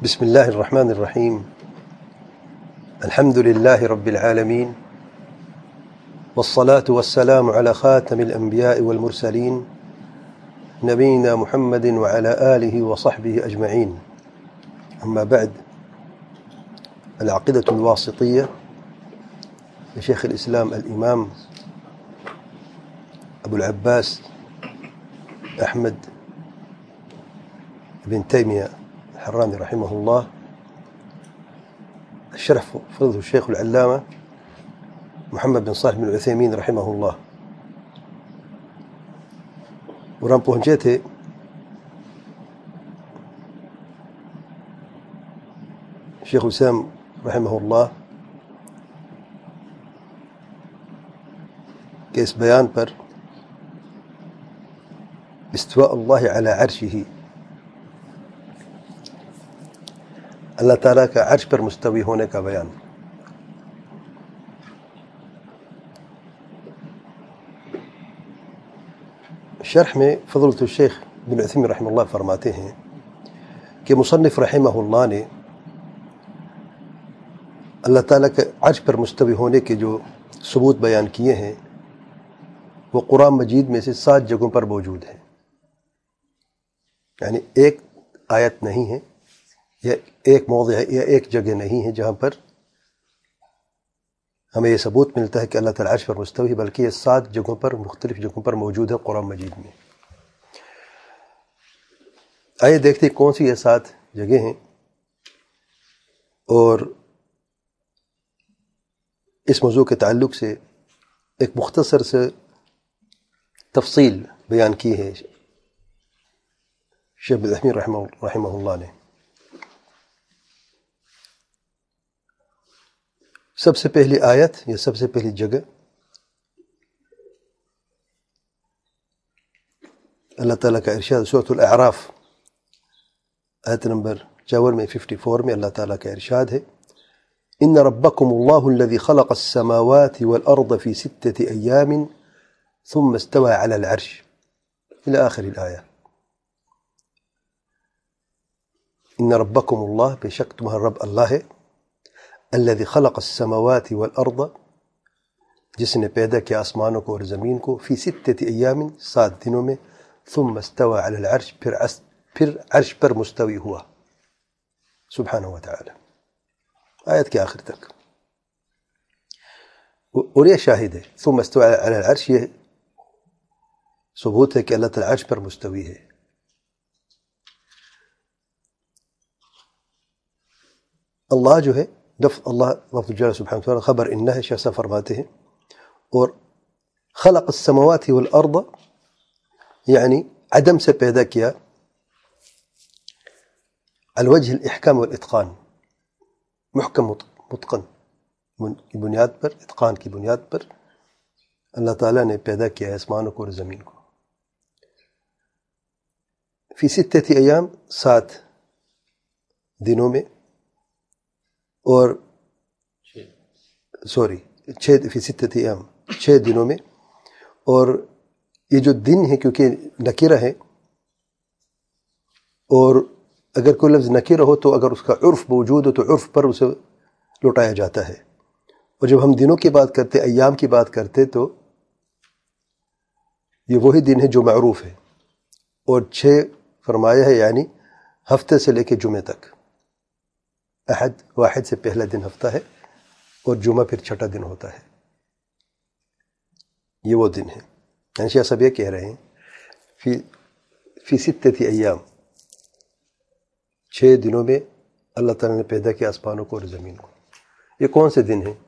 بسم الله الرحمن الرحيم. الحمد لله رب العالمين، والصلاة والسلام على خاتم الأنبياء والمرسلين نبينا محمد وعلى آله وصحبه أجمعين. أما بعد، العقيدة الواسطية لشيخ الإسلام الإمام أبو العباس أحمد بن تيمية الحراني رحمه الله، الشرح فضله الشيخ العلامة محمد بن صالح بن العثيمين رحمه الله. ورام پہنچے تھے شیخ الاسلام رحمہ اللہ کہ اس بیان پر استواء اللہ علی عرشہ، اللہ تعالیٰ کا عرش پر مستوی ہونے کا بیان. شرح میں فضلۃ الشیخ بن عثیمین رحمہ اللہ فرماتے ہیں کہ مصنف رحمہ اللہ نے اللہ تعالیٰ کے عرش پر مستوی ہونے کے جو ثبوت بیان کیے ہیں وہ قرآن مجید میں سے 7 جگہوں پر موجود ہیں. یعنی ایک آیت نہیں ہے یا ایک موضع ہے یا ایک جگہ نہیں ہے جہاں پر ہمیں یہ ثبوت ملتا ہے کہ اللہ تعالیٰ عرش پر مستوی ہے، بلکہ یہ 7 جگہوں پر، مختلف جگہوں پر موجود ہے قرآن مجید میں. آئیے دیکھتے ہیں کون سی یہ 7 جگہ ہیں اور اس موضوع کے تعلق سے ایک مختصر سے تفصیل بیان کی ہے شیخ بن عثیمین رحمہ اللہ نے. سب سے پہلی آیت یا سب سے پہلی جگہ اللہ تعالیٰ کا ارشاد سورۃ الاعراف آیت نمبر 54 میں 54 میں اللہ تعالیٰ کا ارشاد ہے: ان ربکم اللہ الذی خلق السماوات والارض فی 6 ایام ثم استوى على العرش الى آخر الآیہ. ان ربکم اللہ، بے شک تمہارا رب اللہ ہے، الذي خلق السماوات والارض، جس نے پیدا کیا آسمانوں کو اور زمین کو، فی 6 ایام، 7 دنوں میں، ثم استوى على العرش، پھر عرش پر مستوی ہوا سبحانہ وتعالی، آیت کے آخر تک. اور یہ شاہد ہے، ثم استوى على العرش، یہ ثبوت ہے کہ اللہ تعالی عرش پر مستوی ہے. اللہ جو ہے، اللہ لفظ جلالہ سبحانہ وتعالی خبر انہ ہے، شاہ صاحب فرماتے ہیں. اور خلق السماوات والارض یعنی عدم سے پیدا کیا، علی وجہ الاحکام والاتقان، محکم متقن کی بنیاد پر، اتقان کی بنیاد پر اللہ تعالیٰ نے پیدا کیا آسمانوں کو اور زمین کو. فی 6 ایام، 7 دنوں میں، اور فی 6 ایام، 6 دنوں میں. اور یہ جو دن ہے کیونکہ نکرہ ہے، اور اگر کوئی لفظ نکرہ ہو تو اگر اس کا عرف موجود ہو تو عرف پر اسے لوٹایا جاتا ہے. اور جب ہم دنوں کی بات کرتے، ایام کی بات کرتے، تو یہ وہی دن ہے جو معروف ہے. اور 6 فرمایا ہے، یعنی ہفتے سے لے کے جمعے تک. احد، واحد سے پہلا دن ہفتہ ہے اور جمعہ پھر 6واں دن ہوتا ہے. یہ وہ دن ہے. یعنی شیخ صاحب یہ کہہ رہے ہیں فی 6 ایام، 6 دنوں میں اللہ تعالیٰ نے پیدا کیا آسمانوں کو اور زمین کو. یہ کون سے دن ہیں؟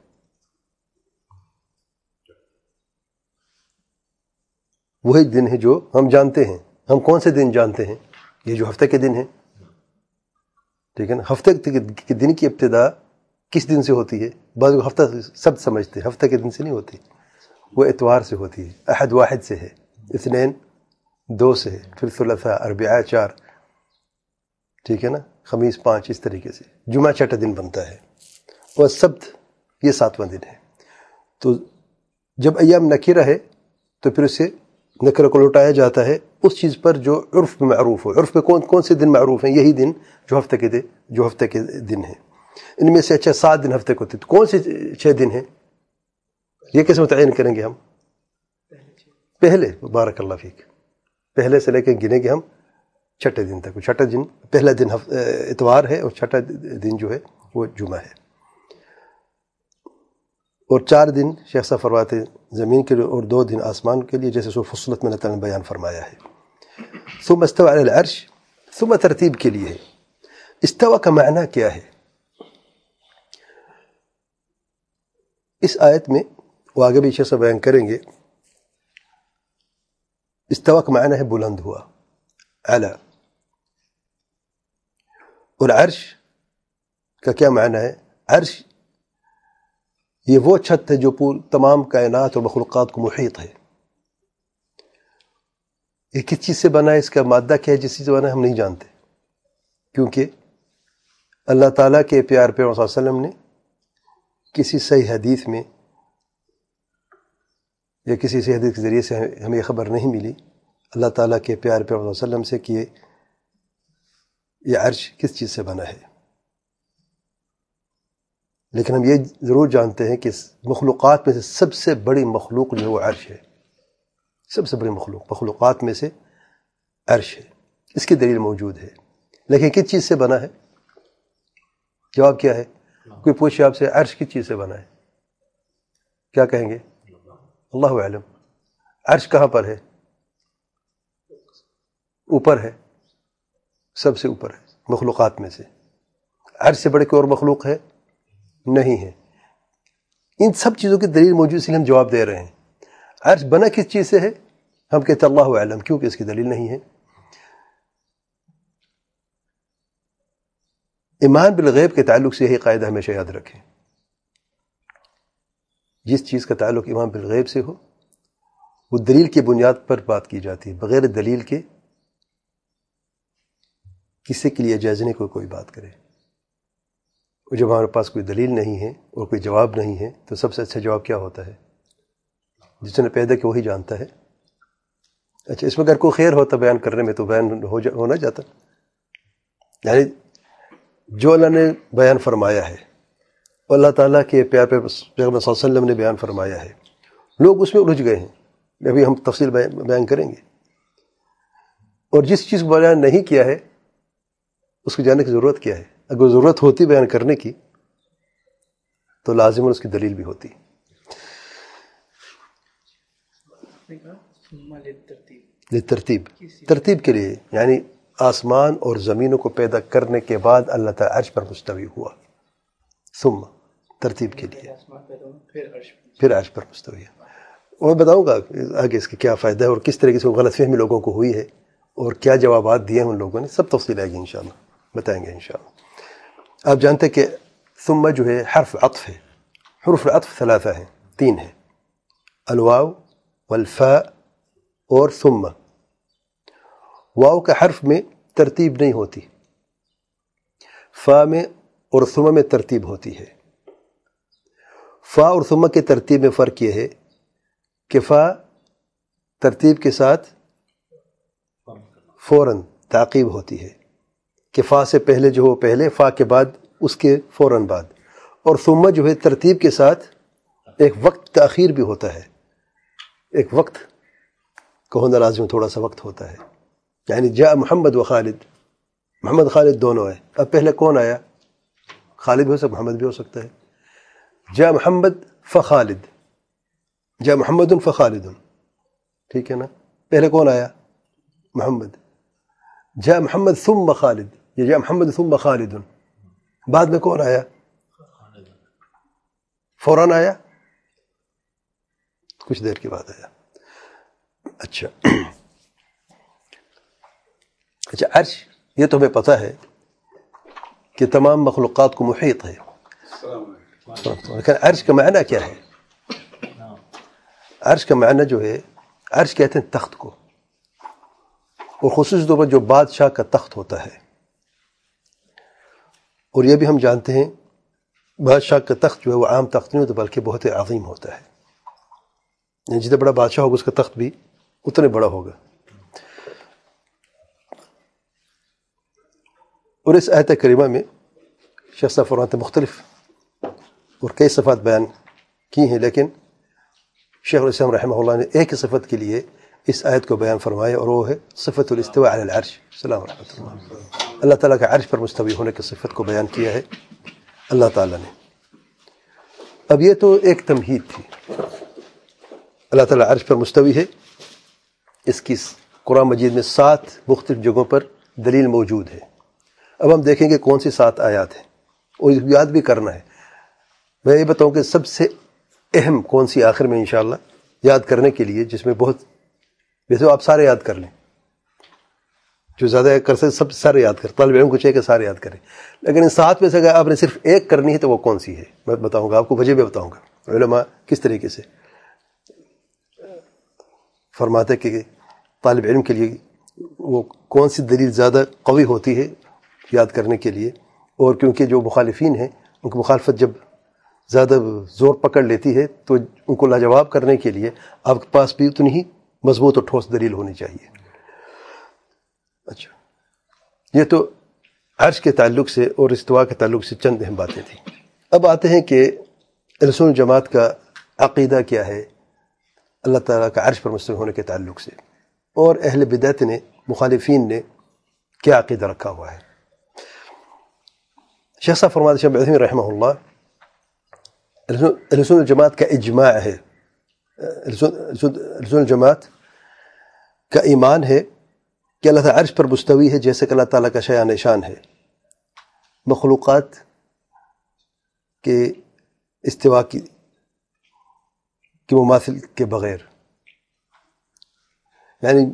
وہی دن ہے جو ہم جانتے ہیں. ہم کون سے دن جانتے ہیں؟ یہ جو ہفتے کے دن ہیں، ٹھیک ہے نا. ہفتے کے دن کی ابتدا کس دن سے ہوتی ہے؟ بعض ہفتہ سب سمجھتے ہیں، ہفتہ کے دن سے نہیں ہوتی، وہ اتوار سے ہوتی ہے. احد واحد سے ہے، اثنین 2 سے ہے، پھر ثلاثاء، اربعاء 4، ٹھیک ہے نا، خمیس 5، اس طریقے سے. جمعہ 6واں دن بنتا ہے، اور سبت یہ 7واں دن ہے. تو جب ایام نکرہ ہے تو پھر اسے نکرہ کو لوٹایا جاتا ہے اس چیز پر جو عرف میں معروف ہو. عرف میں کون سے دن معروف ہیں؟ یہی دن جو ہفتے کے دن ہیں. ان میں سے 7 دن ہفتے کو ہوتے، تو کون سے 6 دن ہیں؟ یہ کیسے متعین کریں گے ہم؟ پہلے، بارک اللہ فیک، پہلے سے لے کے گنیں گے ہم 6 دن تک. 6 دن، پہلا دن اتوار ہے اور 6 دن جو ہے وہ جمعہ ہے. اور 4 دن شیخ صاحب فرماتے ہیں زمین کے لیے اور 2 دن آسمان کے لیے، جیسے سورۃ فصلت میں اللہ تعالیٰ نے بیان فرمایا ہے. ثم استوى علی العرش، ثم ترتیب کے لیے ہے. استوى کا معنی کیا ہے؟ اس آیت میں وہ آگے بھی شیخ صاحب بیان کریں گے. استوى کا معنی ہے بلند ہوا، اعلی. اور عرش کا کیا معنی ہے؟ عرش یہ وہ چھت ہے جو تمام کائنات اور مخلوقات کو محیط ہے. یہ کس چیز سے بنا ہے؟ اس کا مادہ کیا ہے جس چیز سے بنا ہے ہم نہیں جانتے، کیونکہ اللہ تعالیٰ کے پیار پیغمبر صلی اللہ علیہ وسلم نے کسی صحیح حدیث میں یا کسی صحیح حدیث کے ذریعے سے ہمیں یہ خبر نہیں ملی اللہ تعالیٰ کے پیار پیغمبر صلی اللہ علیہ وسلم سے کہ یہ عرش کس چیز سے بنا ہے. لیکن ہم یہ ضرور جانتے ہیں کہ مخلوقات میں سے سب سے بڑی مخلوق جو ہے وہ عرش ہے. سب سے بڑی مخلوقات میں سے عرش ہے. اس کی دلیل موجود ہے. لیکن کس چیز سے بنا ہے؟ جواب کیا ہے؟ کوئی پوچھے آپ سے عرش کس چیز سے بنا ہے، کیا کہیں گے؟ اللہ اعلم. عرش کہاں پر ہے؟ اوپر ہے، سب سے اوپر ہے مخلوقات میں سے. عرش سے بڑے کوئی اور مخلوق ہے؟ نہیں ہے. ان سب چیزوں کی دلیل موجود، اس لیے ہم جواب دے رہے ہیں. عرش بنا کس چیز سے ہے؟ ہم کہتے ہیں اللہ اعلم، کیونکہ اس کی دلیل نہیں ہے. ایمان بالغیب کے تعلق سے یہی قاعدہ ہمیشہ یاد رکھیں. جس چیز کا تعلق ایمان بالغیب سے ہو وہ دلیل کی بنیاد پر بات کی جاتی ہے. بغیر دلیل کے کسی کے لیے جائز نہیں کوئی بات کرے. اور جب ہمارے پاس کوئی دلیل نہیں ہے اور کوئی جواب نہیں ہے تو سب سے اچھا جواب کیا ہوتا ہے؟ جس نے پیدا کیا وہی جانتا ہے. اچھا، اس میں اگر کوئی خیر ہوتا بیان کرنے میں تو بیان ہونا جاتا. یعنی جو اللہ نے بیان فرمایا ہے، اللہ تعالیٰ کے پیار پیغمبر صلی اللہ علیہ وسلم نے بیان فرمایا ہے، لوگ اس میں الجھ گئے ہیں. ابھی ہم تفصیل بیان کریں گے. اور جس چیز کو بیان نہیں کیا ہے اس کو جاننے کی ضرورت کیا ہے؟ اگر ضرورت ہوتی بیان کرنے کی تو لازم اس کی دلیل بھی ہوتی. ترتیب کے لیے، یعنی آسمان اور زمینوں کو پیدا کرنے کے بعد اللہ تعالیٰ عرش پر مستوی ہوا. ثم ترتیب کے لیے پھر عرش پر مستوی ہے. اور بتاؤں گا آگے اس کے کیا فائدہ ہے اور کس طریقے سے غلط فہمی لوگوں کو ہوئی ہے اور کیا جوابات دیے ہیں ان لوگوں نے. سب تفصیل آئے گی انشاءاللہ، بتائیں گے انشاءاللہ. آپ جانتے کہ ثم جو ہے حرف عطف ہے. حروف عطف 3 ہیں، 3 ہیں، الواو والفاء اور ثم. واو کا حرف میں ترتیب نہیں ہوتی، فا میں اور ثم میں ترتیب ہوتی ہے. فا اور ثم کے ترتیب میں فرق یہ ہے کہ فا ترتیب کے ساتھ فوراً تعقیب ہوتی ہے، کہ فا سے پہلے جو ہو پہلے، فا کے بعد اس کے فوراً بعد. اور ثم جو ہے ترتیب کے ساتھ ایک وقت تاخیر بھی ہوتا ہے. ایک وقت کا ہونا لازم، تھوڑا سا وقت ہوتا ہے. یعنی جاء محمد و خالد، محمد خالد دونوں ہے. اب پہلے کون آیا؟ خالد بھی ہو سکتا، محمد بھی ہو سکتا ہے. جاء محمد فخالد، جاء محمد فخالد، ٹھیک ہے نا؟ پہلے کون آیا؟ محمد. جاء محمد ثم خالد، یا جاء محمد ثم خالد، بعد میں کون آیا؟ فوراً آیا، کچھ دیر کے بعد آیا. اچھا عرش یہ تو ہمیں پتہ ہے کہ تمام مخلوقات کو محیط ہے. لیکن عرش کا معنی کیا ہے؟ عرش کا معنی جو ہے، عرش کہتے ہیں تخت کو، اور خصوصی طور پر جو بادشاہ کا تخت ہوتا ہے. اور یہ بھی ہم جانتے ہیں بادشاہ کا تخت جو ہے وہ عام تخت نہیں ہوتا بلکہ بہت عظیم ہوتا ہے. یعنی جتنا بڑا بادشاہ ہوگا اس کا تخت بھی اتنے بڑا ہوگا. اور اس آیت کریمہ میں شیخ صاحب فرماتے مختلف اور کئی صفات بیان کی ہیں، لیکن شیخ الاسلام رحمہ اللہ نے ایک ہی صفت کے لیے اس آیت کو بیان فرمایا، اور وہ ہے صفت الاستواء علی العرش. السلام رحمۃ اللہ. اللہ تعالیٰ کا عرش پر مستوی ہونے کی صفت کو بیان کیا ہے اللہ تعالیٰ نے. اب یہ تو ایک تمہید تھی. اللہ تعالیٰ عرش پر مستوی ہے، اس کی قرآن مجید میں 7 مختلف جگہوں پر دلیل موجود ہے. اب ہم دیکھیں گے کون سی 7 آیات ہیں، اور یاد بھی کرنا ہے. میں یہ بتاؤں کہ سب سے اہم کون سی آخر میں انشاءاللہ یاد کرنے کے لیے، جس میں بہت، ویسے آپ سارے یاد کر لیں، جو زیادہ کر سکتے سب سارے یاد کریں. طالب علم کو چاہیے کہ سارے یاد کریں، لیکن ان 7 میں سے اگر آپ نے صرف ایک کرنی ہے تو وہ کون سی ہے میں بتاؤں گا آپ کو، وجہ بھی بتاؤں گا علماء کس طریقے سے فرماتے کہ طالب علم کے لیے وہ کون سی دلیل زیادہ قوی ہوتی ہے یاد کرنے کے لیے. اور کیونکہ جو مخالفین ہیں ان کی مخالفت جب زیادہ زور پکڑ لیتی ہے تو ان کو لاجواب کرنے کے لیے آپ کے پاس بھی اتنی ہی مضبوط اور ٹھوس دلیل ہونی چاہیے. اچھا، یہ تو عرش کے تعلق سے اور استواء کے تعلق سے چند اہم باتیں تھیں. اب آتے ہیں کہ اہل سنت والجماعت کا عقیدہ کیا ہے اللہ تعالیٰ کا عرش پر مستوی ہونے کے تعلق سے، اور اہل بدعت نے، مخالفین نے کیا عقیدہ رکھا ہوا ہے. شیخ صاحب فرماتے ہیں عثیمین رحمہ اللہ، اہل سنت والجماعت کا اجماع ہے، اہل سنت والجماعت کا ایمان ہے کہ اللہ تعالیٰ عرش پر مستوی ہے، جیسے کہ اللہ تعالیٰ کا شایان شان ہے مخلوقات کے استواء کی مماثل کے بغیر. یعنی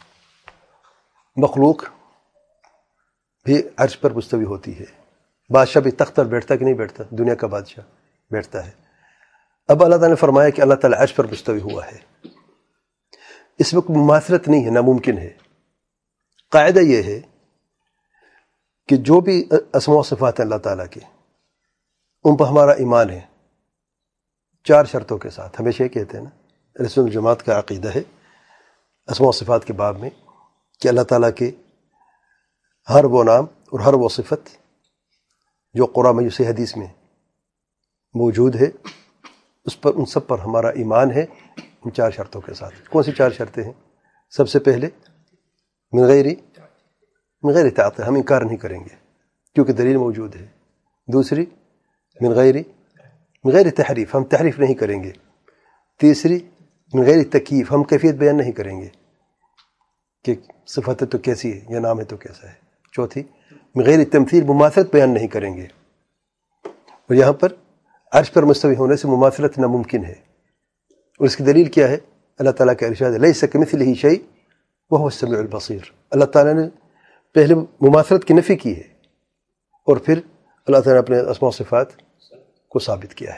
مخلوق بھی عرش پر مستوی ہوتی ہے. بادشاہ بھی تخت پر بیٹھتا کہ نہیں بیٹھتا؟ دنیا کا بادشاہ بیٹھتا ہے. اب اللہ تعالیٰ نے فرمایا کہ اللہ تعالیٰ عرش پر مستوی ہوا ہے، اس میں کوئی مماثلت نہیں ہے، ناممکن ہے. قاعدہ یہ ہے کہ جو بھی اسماء و صفات ہیں اللہ تعالیٰ کے، ان پر ہمارا ایمان ہے 4 شرطوں کے ساتھ. ہمیشہ یہ کہتے ہیں نا، اہل سنت والجماعت کا عقیدہ ہے اسماء و صفات کے باب میں کہ اللہ تعالیٰ کے ہر وہ نام اور ہر وہ صفت جو قرآن مجید سے حدیث میں موجود ہے، اس پر، ان سب پر ہمارا ایمان ہے ان 4 شرطوں کے ساتھ. کون سی 4 شرطیں ہیں؟ سب سے پہلے من غیر تعطیل، ہم انکار نہیں کریں گے کیونکہ دلیل موجود ہے. دوسری من غیر تحریف، ہم تحریف نہیں کریں گے. تیسری من غیر تکییف، ہم کیفیت بیان نہیں کریں گے کہ صفت ہے تو کیسی ہے یا نام ہے تو کیسا ہے. چوتھی من غیر تمثیل، مماثلت بیان نہیں کریں گے. اور یہاں پر عرش پر مستوی ہونے سے مماثلت ناممکن ہے، اور اس کی دلیل کیا ہے؟ اللہ تعالیٰ کا ارشاد لیس کمثلہ شیء وہو السمیع البصیر. اللہ تعالیٰ نے پہلے مماثلت کی نفی کی ہے اور پھر اللہ تعالیٰ نے اپنے اسماء و صفات کو ثابت کیا ہے.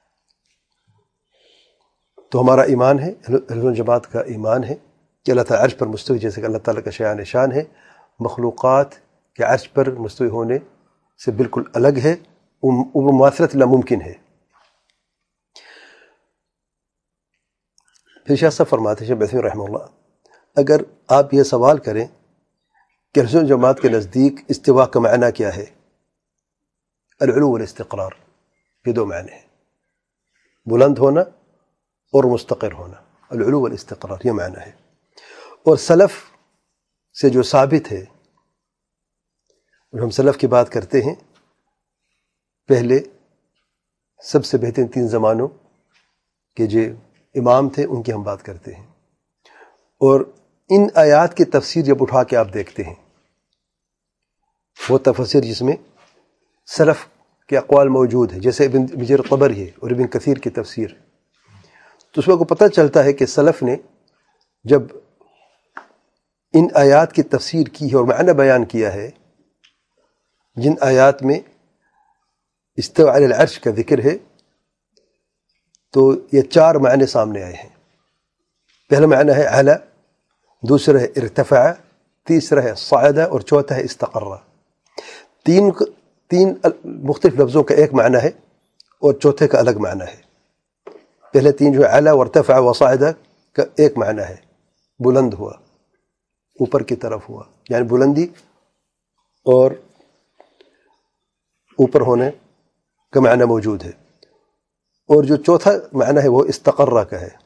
تو ہمارا ایمان ہے، اہل سنت والجماعت کا ایمان ہے کہ اللہ تعالیٰ عرش پر مستوی، جیسے کہ اللہ تعالیٰ کا شایان شان ہے، مخلوقات کے عرش پر مستوی ہونے سے بالکل الگ ہے، وہ مماثلت ناممکن ہے. پھر شیخ صاحب فرماتے ہیں عثیمین رحمہ اللہ، اگر آپ یہ سوال کریں کہ اہل سنت والجماعت کے نزدیک استواء کا معنی کیا ہے؟ العلو والاستقرار، یہ 2 معنی ہیں، بلند ہونا اور مستقر ہونا. العلو والاستقرار یہ معنی ہے. اور سلف سے جو ثابت ہے، اور ہم سلف کی بات کرتے ہیں، پہلے سب سے بہترین 3 زمانوں کے جو امام تھے ان کی ہم بات کرتے ہیں. اور ان آیات کی تفسیر جب اٹھا کے آپ دیکھتے ہیں، وہ تفسیر جس میں سلف کے اقوال موجود ہیں، جیسے ابن جریر طبری ہے اور ابن کثیر کی تفسیر، تو اس میں کو پتہ چلتا ہے کہ سلف نے جب ان آیات کی تفسیر کی ہے اور معنی بیان کیا ہے، جن آیات میں استوى علی العرش کا ذکر ہے، تو یہ 4 معنی سامنے آئے ہیں. پہلا معنی ہے علی، دوسرا ہے ارتفع، تیسرا ہے صعد، اور چوتھا ہے استقر. 3 مختلف لفظوں کا ایک معنی ہے اور چوتھے کا الگ معنی ہے. پہلے 3 جو ہے علی وارتفع وصعد کا ایک معنی ہے، بلند ہوا، اوپر کی طرف ہوا، یعنی بلندی اور اوپر ہونے کا معنی موجود ہے۔ اور جو چوتھا معنی ہے وہ استقرہ کا ہے۔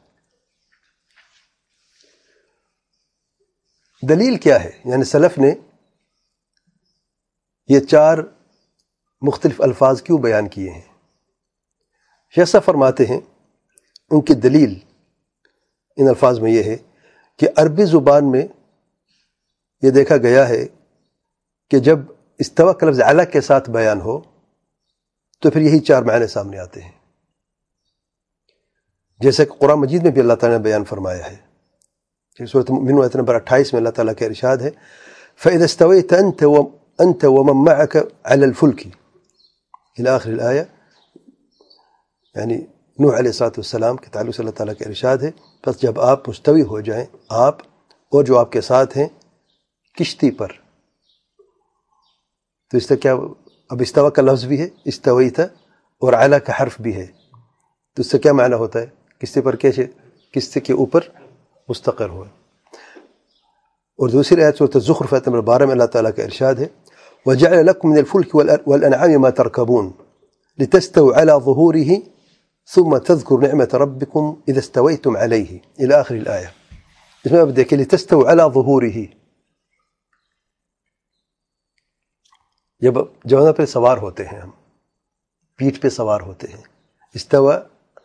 دلیل کیا ہے؟ یعنی سلف نے یہ 4 مختلف الفاظ کیوں بیان کیے ہیں؟ شیخ صاحب فرماتے ہیں ان کی دلیل ان الفاظ میں یہ ہے کہ عربی زبان میں یہ دیکھا گیا ہے کہ جب استوا کا لفظ علی کے ساتھ بیان ہو تو پھر یہی 4 معنی سامنے آتے ہیں، جیسے کہ قرآن مجید میں بھی اللہ تعالیٰ نے بیان فرمایا ہے۔ سورۃ المؤمنون آیت نمبر 28 میں اللہ تعالیٰ کا ارشاد ہے فَإِذَا اسْتَوَيْتَ أَنْتَ وَمَن مَّعَكَ عَلَى الْفُلْكِ إلى آخر الآیہ، یعنی نوح علیہ السلام کے تعلق سے اللہ تعالیٰ کا ارشاد ہے بس جب آپ مستوی ہو جائیں، آپ اور جو آپ کے ساتھ ہیں کشتی پر، تو اس سے کیا، اب استوا کا لفظ بھی ہے استویت اور علی کا حرف بھی ہے، تو اس سے کیا معنی ہوتا ہے؟ کشتی پر کیسے، کشتی کے اوپر مستقر ہوا۔ اور دوسری آیت سورۃ الزخرف آیت نمبر 12 میں اللہ تعالیٰ کا ارشاد ہے وَجَعَلَ لَكُم مِّنَ الْفُلْكِ وَالْأَنْعَامِ مَا تَرْكَبُونَ لِتَسْتَوُوا عَلَى ظُهُورِهِ ثُمَّ تَذْكُرُوا نِعْمَةَ رَبِّكُمْ إِذَا اسْتَوَيْتُمْ عَلَيْهِ إلى آخر الآیہ۔ اس میں اب دیکھیں لِتَسْتَوُوا عَلَى ظُهُورِهِ، جب جوانوں پہ سوار ہوتے ہیں، ہم پیٹھ پہ سوار ہوتے ہیں، استوا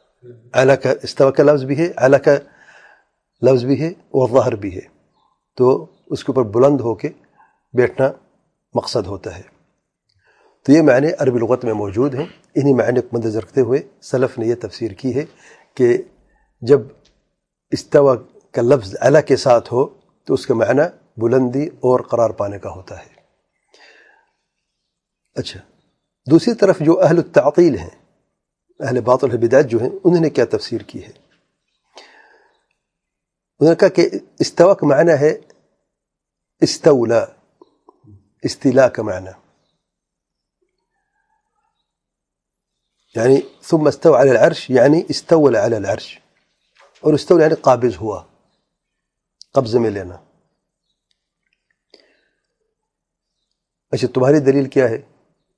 کا لفظ بھی ہے، علی کا لفظ بھی ہے اور ظہر بھی ہے، تو اس کے اوپر بلند ہو کے بیٹھنا مقصد ہوتا ہے۔ تو یہ معنی عربی لغت میں موجود ہیں۔ انہی معنی کو مد نظر رکھتے ہوئے سلف نے یہ تفسیر کی ہے کہ جب استوا کا لفظ علی کے ساتھ ہو تو اس کا معنی بلندی اور قرار پانے کا ہوتا ہے۔ اچھا، دوسری طرف جو اہل التعطیل ہیں، اہل باطل بدعت جو ہیں، انہوں نے کیا تفسیر کی ہے؟ انہوں نے کہا کہ استوا کا معنی ہے استولا، استیلاء کا معنی، یعنی ثم استوى على العرش یعنی استولى على العرش، اور استولى یعنی قابض ہوا، قبضے میں لینا۔ اچھا، تمہاری دلیل کیا ہے؟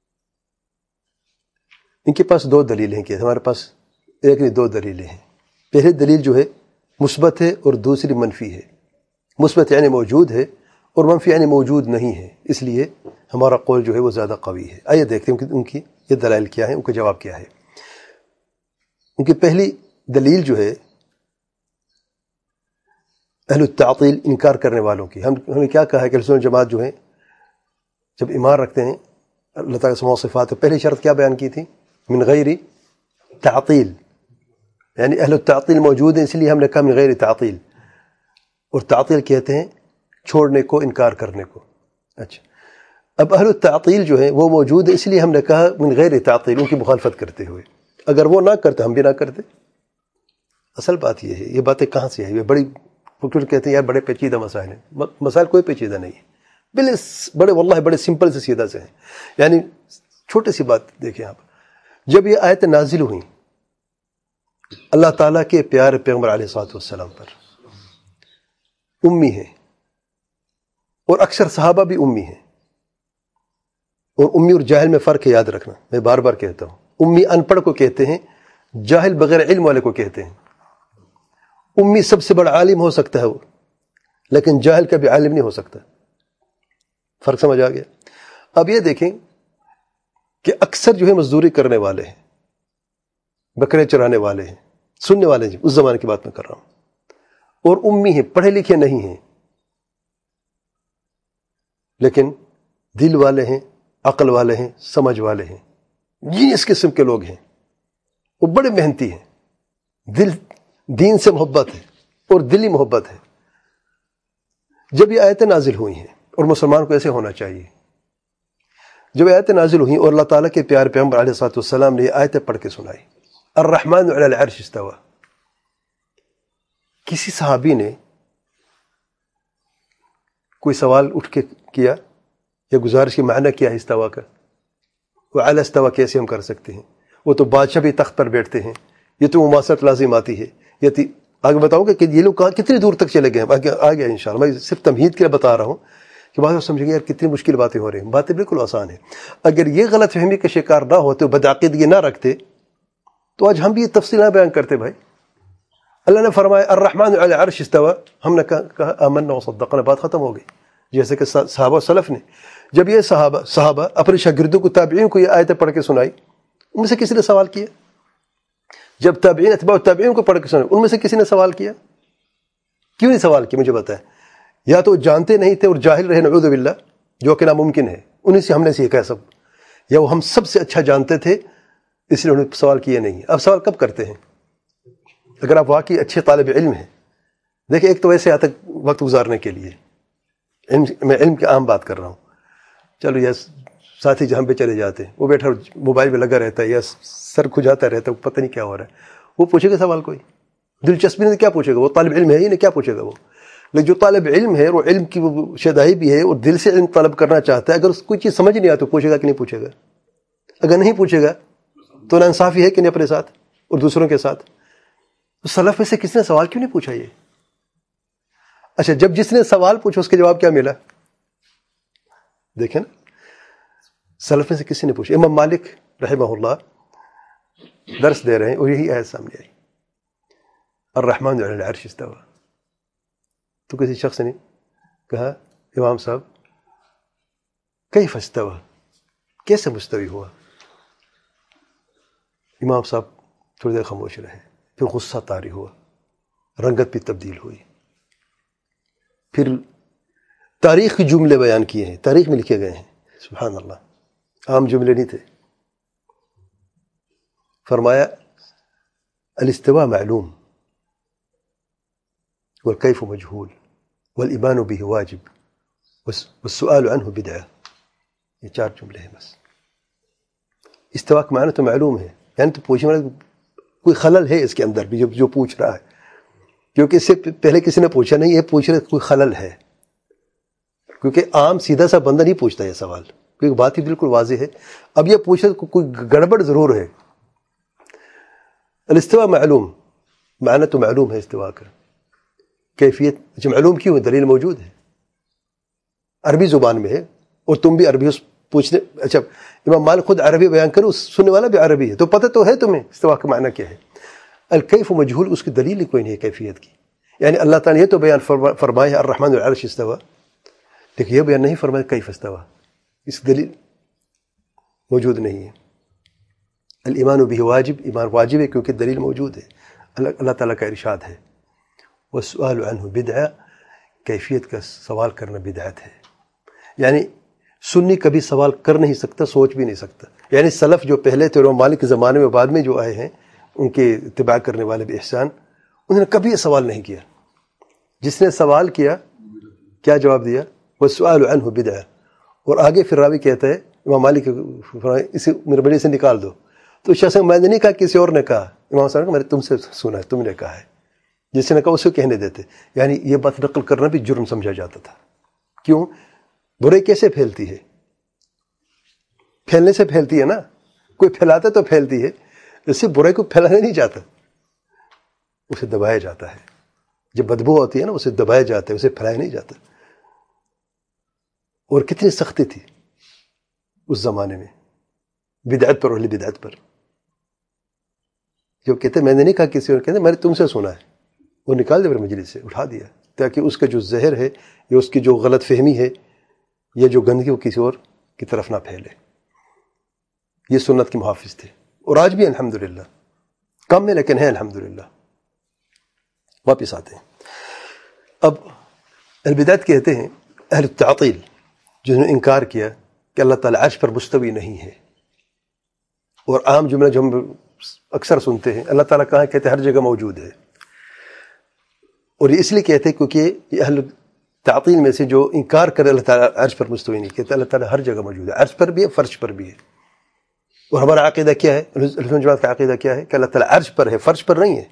ان کے پاس 2 دلیلیں ہیں، ہمارے پاس ایک نہیں 2 دلیلیں ہیں۔ پہلی دلیل جو ہے مثبت ہے اور دوسری منفی ہے۔ مثبت یعنی موجود ہے اور منفی یعنی موجود نہیں ہے، اس لیے ہمارا قول جو ہے وہ زیادہ قوی ہے۔ آئیے دیکھتے ہیں ان کی یہ دلائل کیا ہے، ان کا جواب کیا ہے۔ ان کی پہلی دلیل جو ہے اہل التعطیل انکار کرنے والوں کی، ہم نے کیا کہا ہے کہ اہل سنت جماعت جو ہیں جب ایمان رکھتے ہیں اللہ تعالیٰ کے اسماء و صفات، تو پہلی شرط کیا بیان کی تھی؟ من غیر تعطیل، یعنی اہل التعطیل موجود ہیں، اس لیے ہم نے کہا من غیر تعطیل، اور تعطیل کہتے ہیں چھوڑنے کو، انکار کرنے کو۔ اچھا، اب اہل التعطیل جو ہیں وہ موجود ہیں، اس لیے ہم نے کہا من غیر تعطیل، ان کی مخالفت کرتے ہوئے۔ اگر وہ نہ کرتے ہم بھی نہ کرتے۔ اصل بات یہ ہے، یہ باتیں کہاں سے ہیں؟ یہ بڑی کہتے ہیں یار بڑے پیچیدہ مسائل ہیں۔ مسائل کوئی پیچیدہ نہیں ہے، بڑے واللہ بڑے سمپل سے سیدھا سے ہیں۔ یعنی چھوٹی سی بات دیکھیں آپ، جب یہ آیت نازل ہوئی اللہ تعالیٰ کے پیارے پیغمبر علیہ السلام پر، امی ہیں اور اکثر صحابہ بھی امی ہیں، اور امی اور جاہل میں فرق ہے، یاد رکھنا، میں بار بار کہتا ہوں۔ امی ان پڑھ کو کہتے ہیں، جاہل بغیر علم والے کو کہتے ہیں۔ امی سب سے بڑا عالم ہو سکتا ہے وہ، لیکن جاہل کا بھی عالم نہیں ہو سکتا۔ فرق سمجھ آ گیا؟ اب یہ دیکھیں کہ اکثر جو ہے مزدوری کرنے والے ہیں، بکرے چرانے والے ہیں، سننے والے ہیں، اس زمانے کی بات میں کر رہا ہوں، اور امی ہیں، پڑھے لکھے نہیں ہیں، لیکن دل والے ہیں، عقل والے ہیں، سمجھ والے ہیں، یہ اس قسم کے لوگ ہیں، وہ بڑے محنتی ہیں، دین سے محبت ہے اور دلی محبت ہے۔ جب یہ آیتیں نازل ہوئی ہیں، اور مسلمان کو ایسے ہونا چاہیے، جب آیتیں نازل ہوئیں اور اللہ تعالیٰ کے پیارے پیغمبر علیہ السلام نے یہ آیتیں پڑھ کے سنائی، الرحمن علی العرش استوى، کسی صحابی نے کوئی سوال اٹھ کے کیا یا گزارش کی معنی کیا ہے استوا کا؟ وہ اعلی استوا کیسے ہم کر سکتے ہیں؟ وہ تو بادشاہ بھی تخت پر بیٹھتے ہیں، یہ تو مماثلت لازم آتی ہے، یہ آگے بتاؤں گا کہ یہ لوگ کہاں کتنی دور تک چلے گئے ہیں، آگے انشاءاللہ. میں صرف تمہید کے لیے بتا رہا ہوں کہ بعض سمجھیں گے یار کتنی مشکل باتیں ہو رہی ہیں. باتیں بالکل آسان ہیں. اگر یہ غلط فہمی کے شکار نہ ہوتے، بدعقیدگی نہ رکھتے، تو آج ہم بھی یہ تفصیل نہ بیان کرتے. بھائی اللہ نے فرمایا الرحمن علی العرش استوى، ہم نے کہا آمنا وصدقنا، بات ختم ہو گئی. جیسے کہ صحابہ سلف نے جب یہ صحابہ اپنے شاگردوں کو، تابعین کو یہ آیتیں پڑھ کے سنائی، ان میں سے کسی نے سوال کیا؟ جب تابعین اتباع تابعین کو پڑھ کے سنائی، ان میں سے کسی نے سوال کیا؟ کیوں نہیں سوال کیا؟ مجھے بتائیں. یا تو جانتے نہیں تھے اور جاہل رہے، نعوذ باللہ، جو کہ ناممکن ہے، انہیں سے ہم نے سیکھا سب، یا وہ ہم سب سے اچھا جانتے تھے اس لیے انہوں نے سوال کیے نہیں. اب سوال کب کرتے ہیں؟ اگر آپ واقعی اچھے طالب علم ہیں. دیکھیں ایک تو ویسے آتا وقت گزارنے کے لیے، میں علم کی عام بات کر رہا ہوں. چلو یا ساتھی جہاں پہ چلے جاتے ہیں، وہ بیٹھا موبائل پہ لگا رہتا ہے یا سر کھجاتا رہتا ہے، پتہ نہیں کیا ہو رہا ہے. وہ پوچھے گا سوال؟ کوئی دلچسپی نہیں. کیا پوچھے گا؟ وہ طالب علم ہے ہی نہیں، کیا پوچھے گا وہ؟ لیکن جو طالب علم ہے، وہ علم کی وہ شیدائی بھی ہے اور دل سے علم طلب کرنا چاہتا ہے. اگر اس کو کوئی چیز سمجھ نہیں آتی تو پوچھے گا کہ نہیں پوچھے گا؟ اگر نہیں پوچھے گا تو ناانصافی ہے کہ نہیں اپنے ساتھ اور دوسروں کے ساتھ. تو سلف میں سے کس نے سوال کیوں نہیں پوچھا یہ؟ اچھا، جب جس نے سوال پوچھا اس کے جواب کیا ملا؟ دیکھیں نا، سلف میں سے کسی نے پوچھا. امام مالک رحمہ اللہ درس دے رہے ہیں اور یہی آیت سامنے آئی، الرحمن علی العرش استوى. تو کسی شخص نے کہا امام صاحب کیف استوى، کیسے مستوی ہوا؟ امام صاحب تھوڑی دیر خاموش رہے، پھر غصہ طاری ہوا، رنگت بھی تبدیل ہوئی. پھر تاریخ کی جملے بیان کیے ہیں، تاریخ میں لکھے گئے ہیں، سبحان اللہ، عام جملے نہیں تھے. فرمایا الاستواء معلوم والكيف مجهول والإيمان به واجب والسؤال عنه بدعة. یہ 4 جملے ہیں بس. استواء کا معنی تو معلوم ہے، یعنی تو پوچھنے والا کوئی خلل ہے اس کے اندر بھی جو پوچھ رہا ہے، کیونکہ اس سے پہلے کسی نے پوچھا نہیں. یہ پوچھ رہے کوئی خلل ہے، کیونکہ عام سیدھا سا بندہ نہیں پوچھتا یہ سوال، کیونکہ بات ہی بالکل واضح ہے. اب یہ پوچھ رہے کوئی گڑبڑ ضرور ہے. الاستواء معلوم، معنی تو معلوم ہے استواء کا، کیفیت اچھا معلوم کیوں ہے؟ دلیل موجود ہے، عربی زبان میں ہے اور تم بھی عربی پوچھنے. اچھا امام مالک خود عربی بیان کرو، سننے والا بھی عربی ہے، تو پتہ تو ہے تمہیں استواء کا معنی کیا ہے. الکیف مجہول، اس کی دلیل کوئی نہیں ہے کیفیت کی. یعنی اللہ تعالیٰ نے یہ تو بیان فرمایا ہے الرحمن علی العرش استوى، لیکن یہ بیان نہیں فرمایا کیف استوى، اس دلیل موجود نہیں ہے. الایمان به واجب، ایمان واجب ہے کیونکہ دلیل موجود ہے. اللہ تعالیٰ کا ارشاد ہے والسؤال عنہ بدعہ، کیفیت کا سوال کرنا بدعت ہے. یعنی سنی کبھی سوال کر نہیں سکتا، سوچ بھی نہیں سکتا. یعنی سلف جو پہلے تھے امام مالک کے زمانے میں بعد میں جو آئے ہیں، ان کے اتباع کرنے والے بھی احسان، انہوں نے کبھی یہ سوال نہیں کیا. جس نے سوال کیا کیا جواب دیا؟ والسؤال عنہ بدعہ. اور آگے پھر راوی کہتا ہے امام مالک اسے میرے بڑے سے نکال دو. تو شخص میں نے نہیں کہا، کسی اور نے کہا. امام صاحب نے میں نے تم سے سنا ہے، تم نے کہا ہے. جس نے کہا اسے کہنے دیتے. یعنی یہ بات نقل کرنا بھی جرم سمجھا جاتا تھا. کیوں؟ برائی کیسے پھیلتی ہے؟ پھیلنے سے پھیلتی ہے نا. کوئی پھیلاتا تو پھیلتی ہے، اس سے برائی کو پھیلانا نہیں جاتا، اسے دبایا جاتا ہے. جب بدبو ہوتی ہے نا، اسے دبایا جاتا ہے، اسے پھیلایا نہیں جاتا. اور کتنی سختی تھی اس زمانے میں بدعت پر، اہل بدعت پر. جو کہتے میں نے نہیں کہا، کسی اور کہتے میں نے تم سے سنا ہے، وہ نکال دیا پھر مجلس سے، اٹھا دیا، تاکہ اس کا جو زہر ہے یا اس کی جو غلط فہمی ہے یا جو گندگی وہ کسی اور کی طرف نہ پھیلے. یہ سنت کے محافظ تھے اور آج بھی الحمدللہ، کم میں لیکن ہے الحمدللہ. واپس آتے ہیں. اب البدعت کہتے ہیں اہل التعطیل، جنہوں نے انکار کیا کہ اللہ تعالیٰ عرش پر مستوی نہیں ہے. اور عام جملہ جو ہم اکثر سنتے ہیں، اللہ تعالیٰ کہاں، کہتے ہیں ہر جگہ موجود ہے. اور یہ اس لیے کہتے ہیں کیونکہ یہ اہل تعطیل میں سے جو انکار کرے اللہ تعالیٰ عرش پر مستوی نہیں، کہتے اللہ تعالیٰ ہر جگہ موجود ہے، عرش پر بھی ہے، فرش پر بھی ہے. اور ہمارا عقیدہ کیا ہے، اہل سنت جماعت کا عقیدہ کیا ہے کہ اللہ تعالیٰ عرش پر ہے، فرش پر نہیں ہے.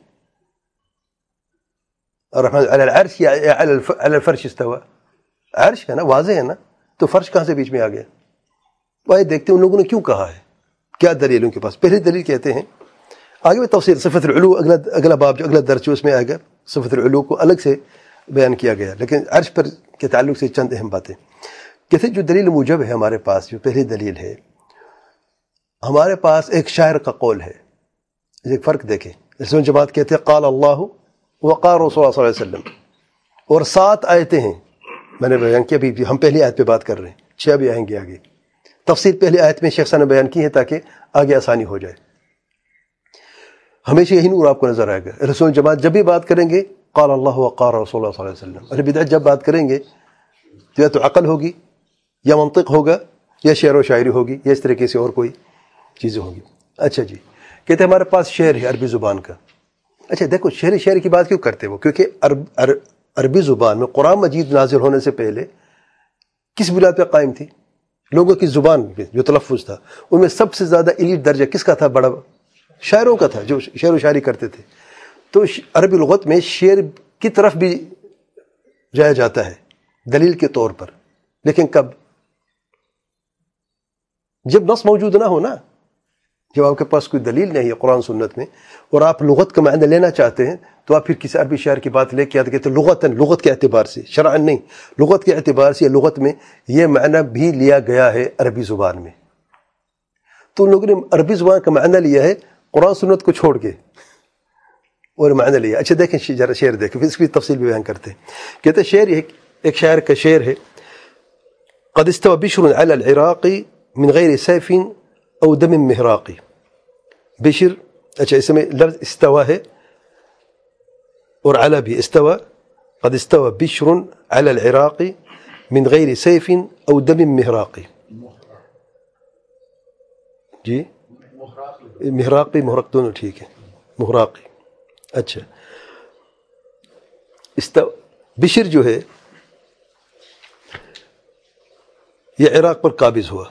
الرحمن علی العرش یا علی الفرش استوى، عرش ہے نا، واضح ہے نا، تو فرش کہاں سے بیچ میں آ گیا؟ وہ دیکھتے ہیں ان لوگوں نے کیوں کہا ہے، کیا دلیل ان کے پاس. پہلی دلیل کہتے ہیں، آگے میں تفسیر صفت العلو، اگلا باب جو اگلا درس جو اس میں آئے گا صفت العلو کو الگ سے بیان کیا گیا، لیکن عرش پر کے تعلق سے چند اہم باتیں. کہتے جو دلیل موجب ہے ہمارے پاس، جو پہلی دلیل ہے، ہمارے پاس ایک شاعر کا قول ہے. ایک فرق دیکھیں، رسول جماعت کہتے ہیں قال اللہ وقال رسول اللہ صلی اللہ علیہ وسلم، اور 7 آیتیں ہیں. میں نے بیان کیا، ابھی ہم پہلی آیت پہ بات کر رہے ہیں، 6 بھی آئیں گے آگے. تفصیل پہلی آیت میں شیخ صاحب نے بیان کی ہے تاکہ آگے آسانی ہو جائے. ہمیشہ یہی نور آپ کو نظر آئے گا. رسول جماعت جب بھی بات کریں گے قال اللہ وقال رسول اللہ صلی اللہ علیہ وسلم. اور بدعت جب بات کریں گے تو یا تو عقل ہوگی، یا منطق ہوگا، یا شعر و شاعری ہوگی، یا اس طریقے سے اور کوئی چیزیں ہوں گی. اچھا جی، کہتے ہیں ہمارے پاس شعر ہے عربی زبان کا. اچھا دیکھو، شعر کی بات کیوں کرتے وہ؟ کیونکہ عربی زبان میں قرآن مجید نازل ہونے سے پہلے کس بنیاد پہ قائم تھی؟ لوگوں کی زبان میں جو تلفظ تھا ان میں سب سے زیادہ ایلیٹ درجہ کس کا تھا؟ بڑا شاعروں کا تھا، جو شعر و شاعری کرتے تھے. تو عربی لغت میں شعر کی طرف بھی جایا جاتا ہے دلیل کے طور پر، لیکن کب؟ جب نص موجود نہ ہو نا، جب آپ کے پاس کوئی دلیل نہیں ہے قرآن سنت میں اور آپ لغت کا معنی لینا چاہتے ہیں تو آپ پھر کسی عربی شاعر کی بات لے کے آتے کہتے لغت کے اعتبار سے، شرعاً نہیں، لغت کے اعتبار سے، لغت میں یہ معنی بھی لیا گیا ہے عربی زبان میں. تو ان لوگوں نے عربی زبان کا معنی لیا ہے قرآن سنت کو چھوڑ کے اور معنی لیا. اچھا دیکھیں ذرا شعر دیکھیں، پھر اس کی تفصیل بھی بیان کرتے ہیں. کہتے ہیں شعر ایک شاعر کا شعر ہے، قد استوى بشر على العراق من غیر سیف او دم مہراقی. بشر، اچھا اس میں لفظ استوا ہے اور علی بھی استوا. قد استوى بشر على العراق من غیر سیف او دم مہراقی. جی مہراقی محرق دونوں ٹھیک ہے، محراقی. اچھا بشر جو ہے یہ عراق پر قابض ہوا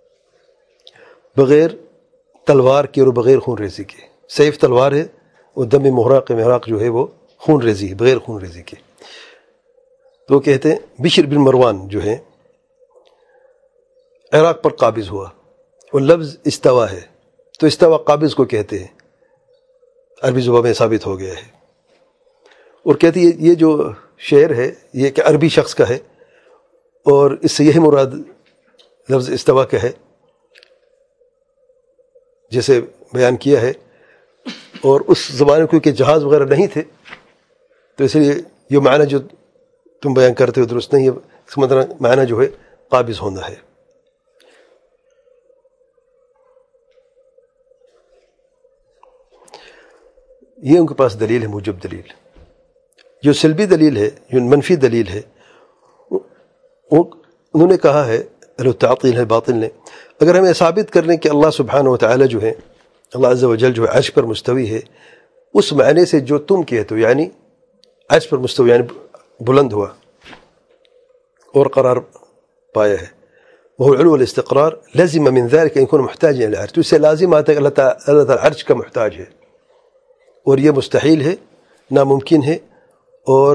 بغیر تلوار کے اور بغیر خون ریزی کے. سیف تلوار ہے اور دم محراق جو ہے وہ خون ریزی ہے، بغیر خون ریزی کے. تو کہتے ہیں بشر بن مروان جو ہے عراق پر قابض ہوا اور لفظ استوا ہے، تو استوا قابض کو کہتے ہیں، عربی زبان میں ثابت ہو گیا ہے. اور کہتے ہیں یہ جو شعر ہے یہ کہ عربی شخص کا ہے اور اس سے یہی مراد لفظ استوا کا ہے جیسے بیان کیا ہے. اور اس زمانے میں کیونکہ جہاز وغیرہ نہیں تھے تو اس لیے یہ معنی جو تم بیان کرتے ہو درست نہیں ہے. اس مطلب معنی جو ہے قابض ہونا ہے. یہ ان کے پاس دلیل ہے، موجب دلیل. جو سلبی دلیل ہے، جو منفی دلیل ہے، انہوں نے کہا ہے تعطیل ہے باطل نے، اگر ہمیں ثابت کر لیں کہ اللہ سبحانہ و تعالی جو ہے، اللہ عز و جل جو ہے عرش پر مستوی ہے، اس معنی سے جو تم کہتے ہو یعنی عرش پر مستوی یعنی بلند ہوا اور قرار پایا ہے، وہ علو الاستقرار، لازم من ذلك ان يكون محتاجا الى العرش. تو اس سے لازم آتا ہے کہ اللہ تعالی عرش کا محتاج ہے، اور یہ مستحیل ہے، ناممکن ہے، اور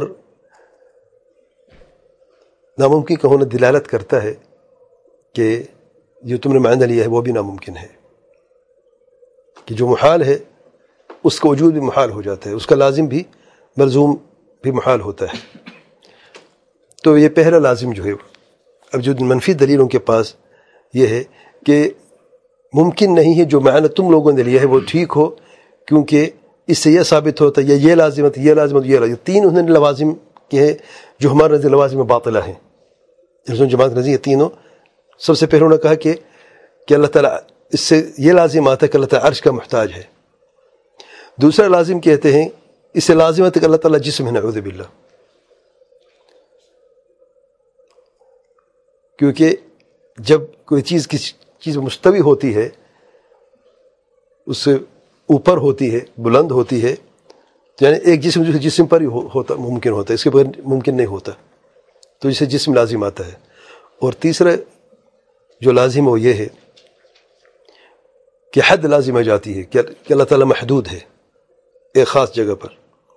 ناممکن کا ہونا دلالت کرتا ہے کہ جو تم نے معنی لیا ہے وہ بھی ناممکن ہے، کہ جو محال ہے اس کا وجود بھی محال ہو جاتا ہے، اس کا لازم بھی ملزوم بھی محال ہوتا ہے. تو یہ پہلا لازم جو ہے. اب جو منفی دلیل ان کے پاس یہ ہے کہ ممکن نہیں ہے جو معنی تم لوگوں نے لیا ہے وہ ٹھیک ہو، کیونکہ اس سے یہ ثابت ہوتا ہے یہ لازمت، یہ لازمت، یہ لازمت. 3 انہوں نے لوازم کے ہیں جو ہمارے نزدیک لوازم باطلہ ہیں. جماعت نزدیک یہ تینوں. سب سے پہلے انہوں نے کہا کہ اللہ تعالیٰ اس سے یہ لازم آتا ہے کہ اللہ تعالیٰ عرش کا محتاج ہے. دوسرا لازم کہتے ہیں اس سے لازم آتا ہے کہ اللہ تعالیٰ جسم ہے، نعوذ باللہ. کیونکہ جب کوئی چیز کسی چیز مستوی ہوتی ہے، اس سے اوپر ہوتی ہے، بلند ہوتی ہے، یعنی ایک جسم جو جسم پر ہی ہوتا ممکن ہوتا ہے، اس کے بغیر ممکن نہیں ہوتا، تو اسے جسم لازم آتا ہے. اور تیسرا جو لازم وہ یہ ہے کہ حد لازم آ جاتی ہے کہ اللہ تعالیٰ محدود ہے ایک خاص جگہ پر.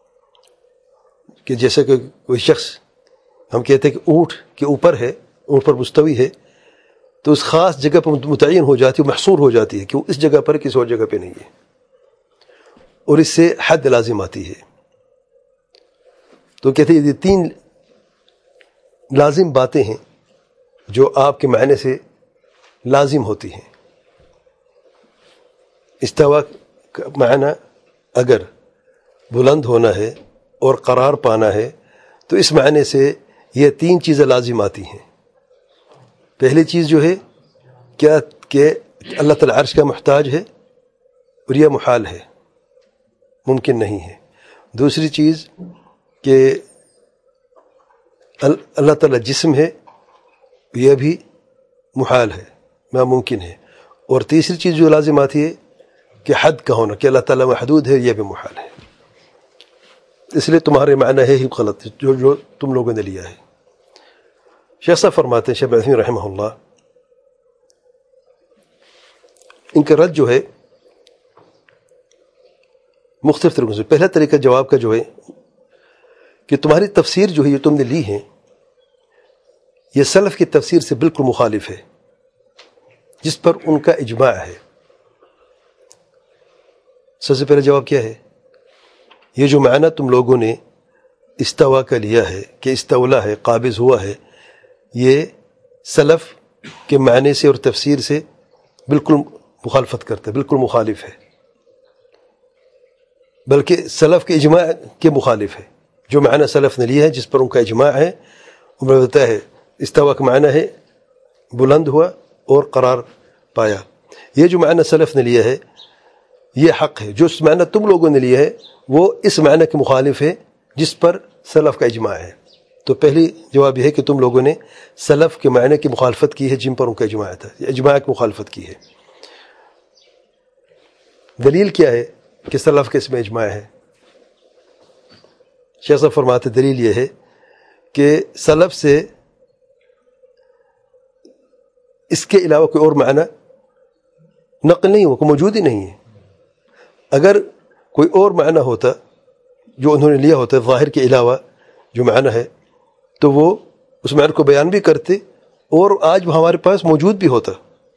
کہ جیسے کہ کوئی شخص ہم کہتے ہیں کہ اونٹ کے اوپر ہے، اونٹ پر مستوی ہے، تو اس خاص جگہ پر متعین ہو جاتی ہے، محصور ہو جاتی ہے کہ وہ اس جگہ پر کسی اور جگہ پہ نہیں ہے، اور اس سے حد لازم آتی ہے. تو کہتے ہیں یہ 3 لازم باتیں ہیں جو آپ کے معنی سے لازم ہوتی ہیں. استوا کا معنی اگر بلند ہونا ہے اور قرار پانا ہے تو اس معنی سے یہ 3 چیزیں لازم آتی ہیں. پہلی چیز جو ہے کیا کہ اللہ تعالی عرش کا محتاج ہے اور یہ محال ہے، ممکن نہیں ہے. دوسری چیز کہ اللہ تعالی جسم ہے، یہ بھی محال ہے، ناممکن ہے. اور تیسری چیز جو لازم آتی ہے کہ حد کا ہونا، کہ اللہ تعالی محدود ہے، یہ بھی محال ہے. اس لیے تمہارے معنی ہے ہی غلط جو تم لوگوں نے لیا ہے. شیخ صاحب فرماتے ہیں، شیخ عثیمین رحمہ اللہ، ان کا رد جو ہے مختلف طریقوں سے. پہلا طریقہ جواب کا جو ہے کہ تمہاری تفسیر جو ہے یہ تم نے لی ہے، یہ سلف کی تفسیر سے بالکل مخالف ہے جس پر ان کا اجماع ہے. سب سے پہلا جواب کیا ہے؟ یہ جو معنی تم لوگوں نے استوا کا لیا ہے کہ استولا ہے، قابض ہوا ہے، یہ سلف کے معنی سے اور تفسیر سے بالکل مخالفت کرتا ہے، بالکل مخالف ہے، بلکہ سلف کے اجماع کے مخالف ہے. جو معنی سلف نے لیا ہے جس پر ان کا اجماع ہے، انہوں نے بتایا ہے استوا کا معنی ہے بلند ہوا اور قرار پایا. یہ جو معنی سلف نے لیا ہے یہ حق ہے. جو اس معنی تم لوگوں نے لیا ہے وہ اس معنی کے مخالف ہے جس پر سلف کا اجماع ہے. تو پہلی جواب یہ ہے کہ تم لوگوں نے سلف کے معنی کی مخالفت کی ہے جن پر ان کا اجماع تھا، اجماع کی مخالفت کی ہے. دلیل کیا ہے کہ سلف کے اس میں اجماع ہے؟ شیخ صاحب فرماتے دلیل یہ ہے کہ سلف سے اس کے علاوہ کوئی اور معنی نقل نہیں ہوا، کوئی موجود ہی نہیں ہے. اگر کوئی اور معنی ہوتا جو انہوں نے لیا ہوتا ظاہر کے علاوہ جو معنی ہے تو وہ اس معنی کو بیان بھی کرتے اور آج وہ ہمارے پاس موجود بھی ہوتا.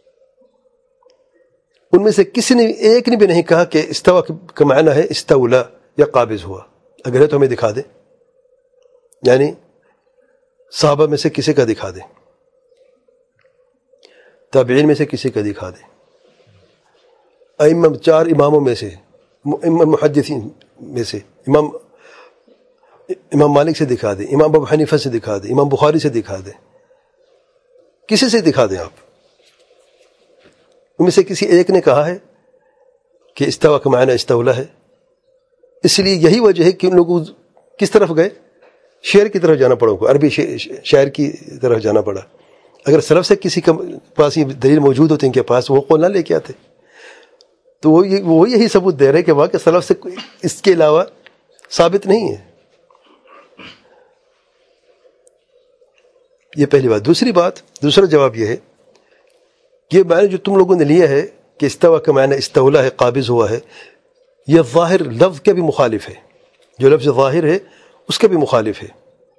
ان میں سے کسی نے ایک نے بھی نہیں کہا کہ استوا کا معنی ہے استولا یا قابض ہوا. اگر ہے تو ہمیں دکھا دیں، یعنی صحابہ میں سے کسی کا دکھا دیں، تابعین میں سے کسی کا دکھا دیں، ائمہ 4 اماموں میں سے، امام محدثین میں سے، امام مالک سے دکھا دیں، امام ابو حنیفہ سے دکھا دیں، امام بخاری سے دکھا دیں، کسی سے دکھا دیں آپ. ان میں سے کسی ایک نے کہا ہے کہ استوا کا معنی استولا ہے. اس لیے یہی وجہ ہے کہ ان لوگوں کس طرف گئے؟ شعر کی طرف جانا پڑا ان کو، عربی شاعر کی طرف جانا پڑا. اگر سلف سے کسی کے پاس یہ دلیل موجود ہوتی ان کے پاس وہ قول نہ لے کے آتے. تو وہ یہی ثبوت دے رہے کہ واقع سلف سے اس کے علاوہ ثابت نہیں ہے. یہ پہلی بات. دوسرا جواب یہ ہے کہ یہ معنی جو تم لوگوں نے لیا ہے کہ استوا کا معنی استولا ہے، قابض ہوا ہے، یہ ظاہر لفظ کے بھی مخالف ہے. جو لفظ ظاہر ہے اس کے بھی مخالف ہے،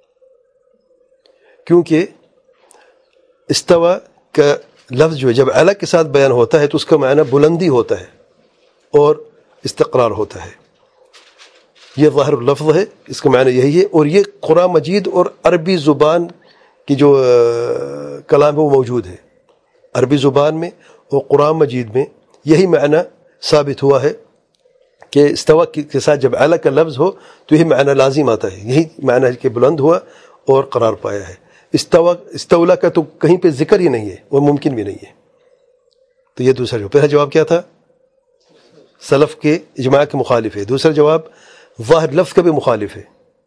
کیونکہ استوا کا لفظ جو ہے جب اعلیٰ کے ساتھ بیان ہوتا ہے تو اس کا معنی بلندی ہوتا ہے اور استقرار ہوتا ہے. یہ ظاہر لفظ ہے، اس کا معنی یہی ہے. اور یہ قرآن مجید اور عربی زبان کی جو کلام ہے وہ موجود ہے. عربی زبان میں اور قرآن مجید میں یہی معنی ثابت ہوا ہے کہ استوا کے ساتھ جب اعلیٰ کا لفظ ہو تو یہی معنی لازم آتا ہے. یہی معنی ہے کہ بلند ہوا اور قرار پایا ہے. استولا کا تو کہیں پہ ذکر ہی نہیں ہے اور ممکن بھی نہیں ہے. تو یہ دوسرا جواب. پہلا جواب کیا تھا؟ سلف کے اجماع کے مخالف ہے. دوسرا جواب ظاہر لفظ کا بھی مخالف ہے.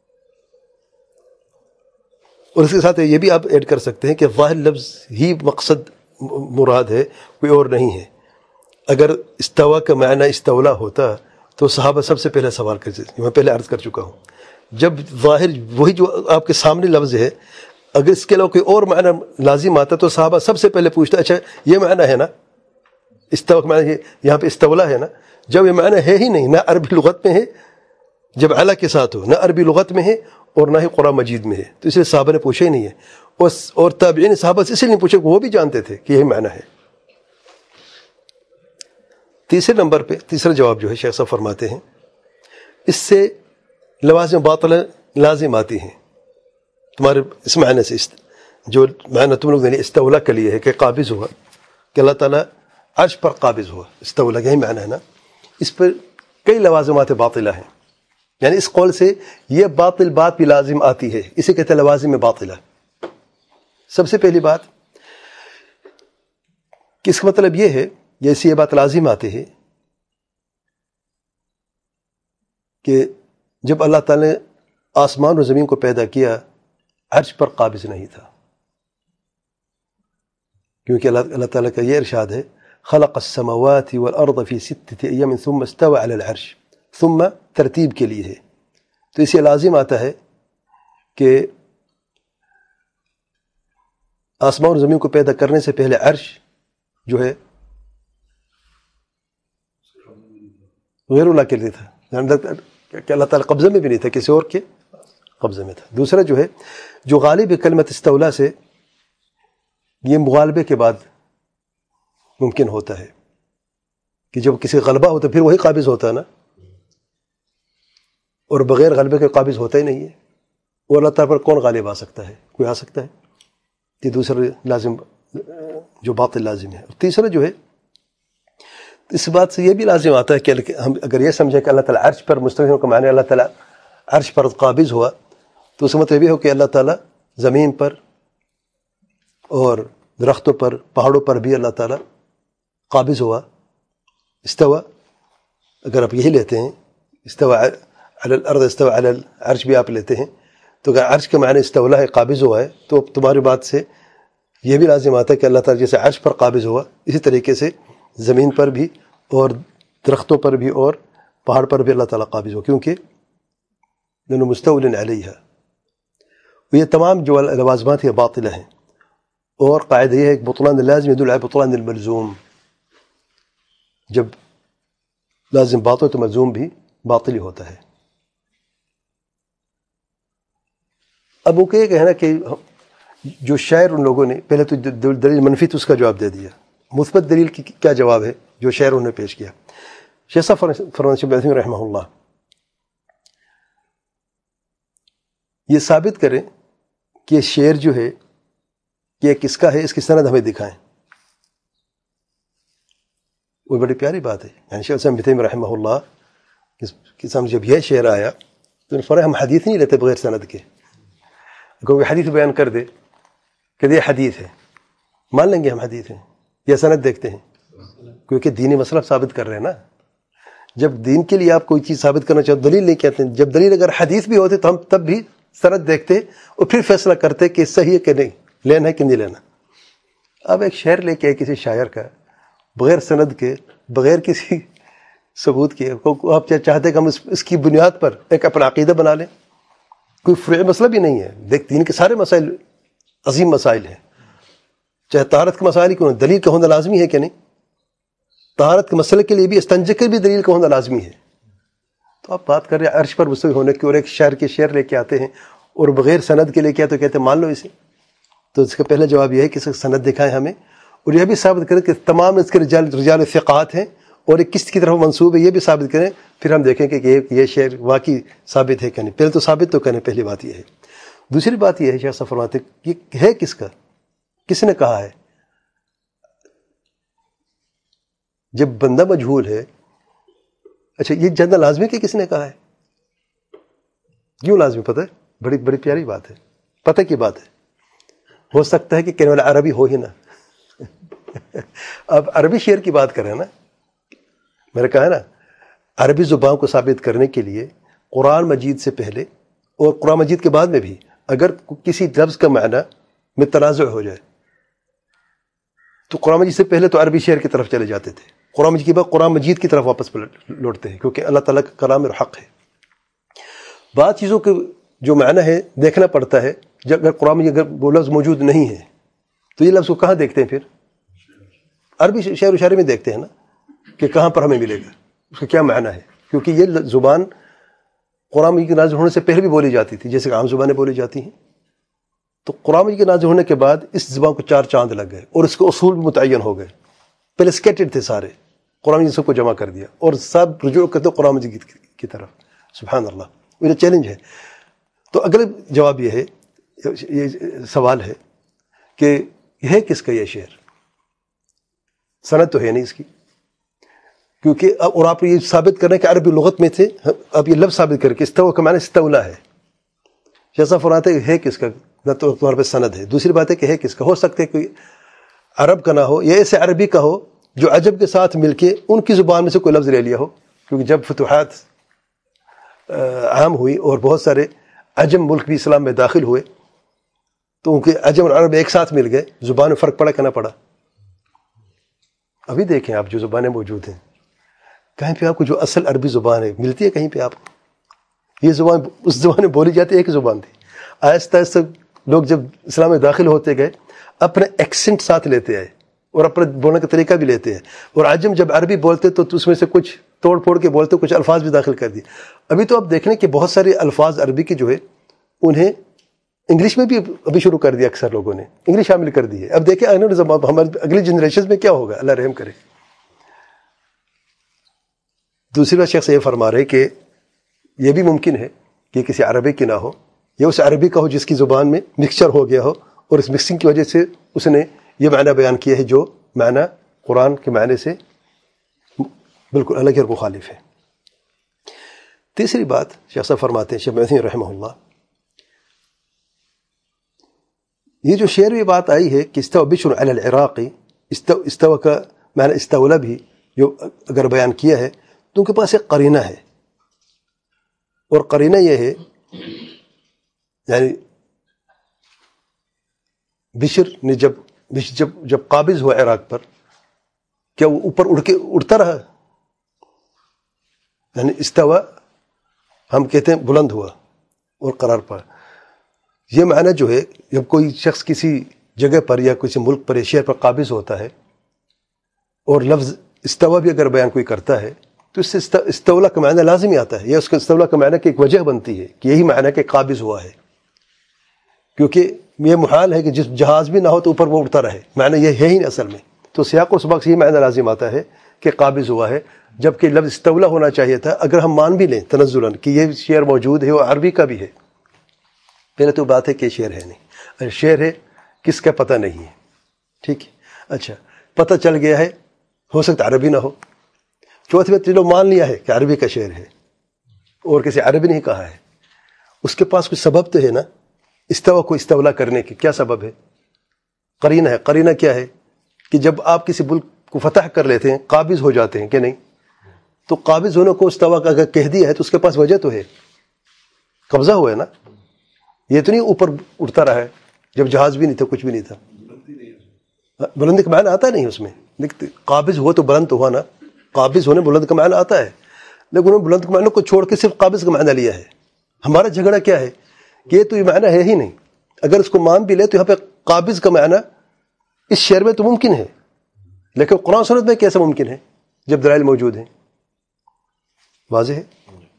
اور اس کے ساتھ یہ بھی آپ ایڈ کر سکتے ہیں کہ ظاہر لفظ ہی مقصد مراد ہے، کوئی اور نہیں ہے. اگر استوا کا معنی استولا ہوتا تو صحابہ سب سے پہلے سوال کرتے. میں پہلے عرض کر چکا ہوں، جب ظاہر وہی جو آپ کے سامنے لفظ ہے اگر اس کے علاوہ کوئی اور معنی لازم آتا تو صحابہ سب سے پہلے پوچھتا اچھا یہ معنی ہے نا، استوا کا معنی یہاں پہ استولا ہے نا. جب یہ معنی ہے ہی نہیں، نہ عربی لغت میں ہے جب اعلیٰ کے ساتھ ہو، نہ عربی لغت میں ہے اور نہ ہی قرآن مجید میں ہے، تو اس لیے صحابہ نے پوچھا ہی نہیں ہے. اور تابعین صحابہ سے اس لیے نہیں پوچھا کہ وہ بھی جانتے تھے کہ یہی معنی ہے. تیسرے نمبر پہ تیسرا جواب جو ہے شیخ صاحب فرماتے ہیں اس سے لوازم باطلہ لازم آتی ہیں تمہارے اس معنی سے، جو معنی تم لوگ نے استولا کے لیے ہے کہ قابض ہوا، کہ اللہ تعالیٰ عرش پر قابض ہوا، استولا یہی معنی ہے نا. اس پر کئی لوازمات باطلہ ہیں، یعنی اس قول سے یہ باطل بات بھی لازم آتی ہے، اسے کہتے ہیں لوازم باطلہ. سب سے پہلی بات کہ اس کا مطلب یہ ہے، جیسے یہ بات لازم آتی ہے کہ جب اللہ تعالیٰ نے آسمان و زمین کو پیدا کیا عرش پر قابض نہیں تھا، کیونکہ اللہ تعالیٰ کا یہ ارشاد ہے خلق السماوات والارض فی 6 ایام ثم استوى علی العرش، ثم ترتیب کے لیے ہے، تو اسے لازم آتا ہے کہ آسمان و زمین کو پیدا کرنے سے پہلے عرش جو ہے غیر اللہ کے لیے تھا، کہ اللہ تعالیٰ قبضے میں بھی نہیں تھا، کسی اور کے قبضے میں تھا. دوسرا جو ہے جو غالب کلمت استولا سے یہ مغالبے کے بعد ممکن ہوتا ہے کہ جب کسی غلبہ ہوتا پھر وہی قابض ہوتا ہے نا، اور بغیر غلبے کے قابض ہوتا ہی نہیں ہے. اور اللہ تعالیٰ پر کون غالب آ سکتا ہے؟ کوئی آ سکتا ہے؟ یہ دوسرا لازم جو باطل لازم ہے. اور تیسرا جو ہے اس بات سے یہ بھی لازم آتا ہے کہ ہم اگر یہ سمجھیں کہ اللہ تعالیٰ عرش پر مستوی ہونے کا معنی اللہ تعالیٰ عرش پر قابض ہوا، تو اس کا مطلب یہ ہو کہ اللہ تعالیٰ زمین پر اور درختوں پر پہاڑوں پر بھی اللہ تعالیٰ قابض ہوا، استوى. اگر آپ یہی لیتے ہیں استوى علی الارض استوى علی العرش بھی آپ لیتے ہیں، تو اگر عرش کے معنی استولا ہے، قابض ہوا ہے، تو تمہاری بات سے یہ بھی لازم آتا ہے کہ اللہ تعالیٰ جیسے عرش پر قابض ہوا اسی طریقے سے زمین پر بھی اور درختوں پر بھی اور پہاڑ پر بھی اللہ تعالیٰ قابض ہو، کیونکہ لأنه مستول علیہا. یہ تمام جو لوازمات یہ باطلہ ہیں. اور قاعدہ یہ ہے کہ بطلان اللازم يدل على بطلان الملزوم، جب لازم باطل ہو تو ملزوم بھی باطل ہی ہوتا ہے. اب وہ کہ کہنا کہ جو شاعر ان لوگوں نے پہلے تو دلیل منفی تو اس کا جواب دے دیا، مثبت دلیل کی کیا جواب ہے جو شاعر انہوں نے پیش کیا. شیخ صاحب فرماتے ہیں رحمہ اللہ یہ ثابت کریں کہ یہ شعر جو ہے یہ کس کا ہے، اس کی سند ہمیں دکھائیں. وہ بڑی پیاری بات ہے. یعنی شیخ صاحب ابن رحمہ اللہ کے سامنے جب یہ شعر آیا تو فرمایا ہم حدیث نہیں لیتے بغیر سند کے. کوئی حدیث بیان کر دے کہ یہ حدیث ہے، مان لیں گے ہم حدیث ہیں، یہ سند دیکھتے ہیں، کیونکہ دینی مسئلہ ثابت کر رہے ہیں نا. جب دین کے لیے آپ کوئی چیز ثابت کرنا چاہتے دلیل نہیں کہتے ہیں، جب دلیل اگر حدیث بھی ہوتے تو ہم تب بھی سند دیکھتے اور پھر فیصلہ کرتے کہ صحیح ہے کہ نہیں، لینا ہے کہ نہیں لینا. اب ایک شعر لے کے کسی شاعر کا بغیر سند کے، بغیر کسی ثبوت کے، آپ چاہتے کہ ہم اس کی بنیاد پر ایک اپنا عقیدہ بنا لیں. کوئی فروعی مسئلہ بھی نہیں ہے. دیکھ دین کے سارے مسائل عظیم مسائل ہیں، چاہے طہارت کے مسائل کیوں، دلیل کا ہونا لازمی ہے کہ نہیں. طہارت کے مسئلے کے لیے بھی استنجے کے بھی دلیل کا ہونا لازمی ہے. تو آپ بات کر رہے ہیں عرش پر مستوی ہونے کی، اور ایک شاعر کے شعر لے کے آتے ہیں اور بغیر سند کے لے کے آتے تو کہتے ہیں مان لو اسے. تو اس کا پہلا جواب یہ ہے کہ اس کا سند دکھائیں ہمیں، اور یہ بھی ثابت کریں کہ تمام اس کے رجال ثقات ہیں اور ایک کس کی طرف منسوب ہے، یہ بھی ثابت کریں. پھر ہم دیکھیں کہ یہ شعر واقعی ثابت ہے کہ نہیں. پہلے تو ثابت تو کریں، پہلی بات یہ ہے. دوسری بات یہ ہے شیخ صاحب فرماتے یہ ہے کس کا، کس نے کہا ہے. جب بندہ مجہول ہے، اچھا یہ جاننا لازمی ہے کہ کس نے کہا ہے. کیوں لازمی؟ پتہ ہے، بڑی پیاری بات ہے، پتہ کی بات ہے. ہو سکتا ہے کہ کہنے والا عربی ہو ہی نا. اب عربی شعر کی بات کریں نا، میں نے کہا ہے نا عربی زبان کو ثابت کرنے کے لیے قرآن مجید سے پہلے اور قرآن مجید کے بعد میں بھی اگر کسی لفظ کا معنی میں تنازع ہو جائے تو قرآن مجید سے پہلے تو عربی شعر کی طرف چلے جاتے تھے، قرآن مجید کے بعد قرآن مجید کی طرف واپس لوٹتے ہیں، کیونکہ اللہ تعالیٰ کا کلام اور حق ہے. بعض چیزوں کے جو معنی ہے دیکھنا پڑتا ہے. جب اگر قرآن مجید اگر وہ لفظ موجود نہیں ہے تو یہ لفظ کو کہاں دیکھتے ہیں؟ پھر عربی شعر و شاعری میں دیکھتے ہیں نا کہ کہاں پر ہمیں ملے گا، اس کا کیا معنی ہے. کیونکہ یہ زبان قرآن مجید کے نازل ہونے سے پہلے بھی بولی جاتی تھی، جیسے کہ عام زبانیں بولی جاتی ہیں. تو قرآن مجید کے نازل ہونے کے بعد اس زبان کو 4 چاند لگ گئے اور اس کے اصول بھی متعین ہو گئے. پہلے اسکیٹڈ تھے سارے، قرآن مجید سب کو جمع کر دیا اور سب رجوع کرتے قرآن مجید کی طرف. سبحان اللہ، یہ چیلنج ہے. تو اگلا جواب یہ ہے، یہ سوال ہے کہ ہے کس کا یہ شعر؟ سند تو ہے نہیں اس کی، کیونکہ اور آپ یہ ثابت کریں کہ عربی لغت میں تھے، اب یہ لفظ ثابت کر کے استوا کا معنی استولا ہے، جیسا فرماتے ہے کس کا، نہ تو تمہارے پہ سند ہے. دوسری بات ہے کہ ہے کس کا، ہو سکتا ہے کوئی عرب کا نہ ہو یا ایسے عربی کا ہو جو عجب کے ساتھ مل کے ان کی زبان میں سے کوئی لفظ لے لیا ہو، کیونکہ جب فتوحات عام ہوئی اور بہت سارے عجم ملک بھی اسلام میں داخل ہوئے تو ان کے عجم اور عرب ایک ساتھ مل گئے، زبان میں فرق پڑا کہ نہ پڑا؟ ابھی دیکھیں آپ جو زبانیں موجود ہیں، کہیں پہ آپ کو جو اصل عربی زبان ہے ملتی ہے کہیں پہ آپ کو؟ یہ زبان اس زبان میں بولی جاتی ہے، ایک زبان تھی. آہستہ آہستہ لوگ جب اسلام میں داخل ہوتے گئے اپنے ایکسنٹ ساتھ لیتے آئے اور اپنے بولنے کا طریقہ بھی لیتے ہیں، اور عجم جب عربی بولتے تو اس میں سے کچھ توڑ پھوڑ کے بولتے، کچھ الفاظ بھی داخل کر دیے. ابھی تو آپ دیکھ لیں کہ بہت سارے الفاظ عربی کے جو ہے انہیں انگلش میں بھی ابھی شروع کر دیا، اکثر لوگوں نے انگلش شامل کر دی ہے. اب دیکھیں ہمارے اگلی جنریشن میں کیا ہوگا، اللہ رحم کرے. دوسری بات شخص یہ فرما رہے کہ یہ بھی ممکن ہے کہ کسی عربی کی نہ ہو یا اس عربی کا ہو جس کی زبان میں مکسچر ہو گیا ہو، اور اس مکسنگ کی وجہ سے اس نے یہ معنی بیان کیا ہے جو معنی قرآن کے معنی سے بالکل الگ اور مخالف ہے. تیسری بات شیخ صاحب فرماتے ہیں، شیخ عثیمین رحمہ اللہ، یہ جو شعر میں بات آئی ہے کہ استوى بشر علی العراقی، استوى کا معنی استولا بھی جو اگر بیان کیا ہے تو ان کے پاس ایک قرینہ ہے، اور قرینہ یہ ہے یعنی بشر نے جب قابض ہوا عراق پر، کیا وہ اوپر اڑتا رہا؟ یعنی استوى ہم کہتے ہیں بلند ہوا اور قرار پا. یہ معنی جو ہے جب کوئی شخص کسی جگہ پر یا کسی ملک پر یا شہر پر قابض ہوتا ہے اور لفظ استوى بھی اگر بیان کوئی کرتا ہے تو اس سے استولا کا معنی لازمی آتا ہے، یا اس کا استولا کا معنی کی ایک وجہ بنتی ہے کہ یہی معنی کہ قابض ہوا ہے، کیونکہ یہ محال ہے کہ جس جہاز بھی نہ ہو تو اوپر وہ اڑتا رہے، معنی یہ ہے ہی نہیں اصل میں. تو سیاق و سباق سے یہ معنی لازم آتا ہے کہ قابض ہوا ہے، جبکہ لفظ استولا ہونا چاہیے تھا. اگر ہم مان بھی لیں تنزلاً کہ یہ شعر موجود ہے اور عربی کا بھی ہے، پہلے تو بات ہے کہ شعر ہے نہیں، اگر شعر ہے کس کا پتہ نہیں ہے، ٹھیک ہے، اچھا پتہ چل گیا ہے، ہو سکتا عربی نہ ہو. چوتھی بات چلو مان لیا ہے کہ عربی کا شعر ہے اور کسی عربی نہیں کہا ہے، اس کے پاس کوئی سبب تو ہے نا استوا کو استولا کرنے کی. کیا سبب ہے؟ قرینہ ہے. قرینہ کیا ہے کہ جب آپ کسی ملک کو فتح کر لیتے ہیں، قابض ہو جاتے ہیں کہ نہیں، تو قابض ہونے کو استوا کا اگر کہہ دیا ہے تو اس کے پاس وجہ تو ہے، قبضہ ہوا ہے نا. یہ تو نہیں اوپر اٹھتا رہا ہے جب جہاز بھی نہیں تھا، کچھ بھی نہیں تھا. بلندی کا معنی آتا نہیں اس میں، قابض ہوا تو بلند ہوا نا، قابض ہونے بلند کا معنی آتا ہے، لیکن انہوں نے بلند کے معنی کو چھوڑ کے صرف قابض کا معنی لیا ہے. ہمارا جھگڑا کیا ہے کہ یہ تو یہ معنی ہے ہی نہیں. اگر اس کو مان بھی لے تو یہاں پہ قابض کا معنی اس شعر میں تو ممکن ہے، لیکن قرآن سنت میں کیسے ممکن ہے جب دلائل موجود ہیں؟ واضح ہے.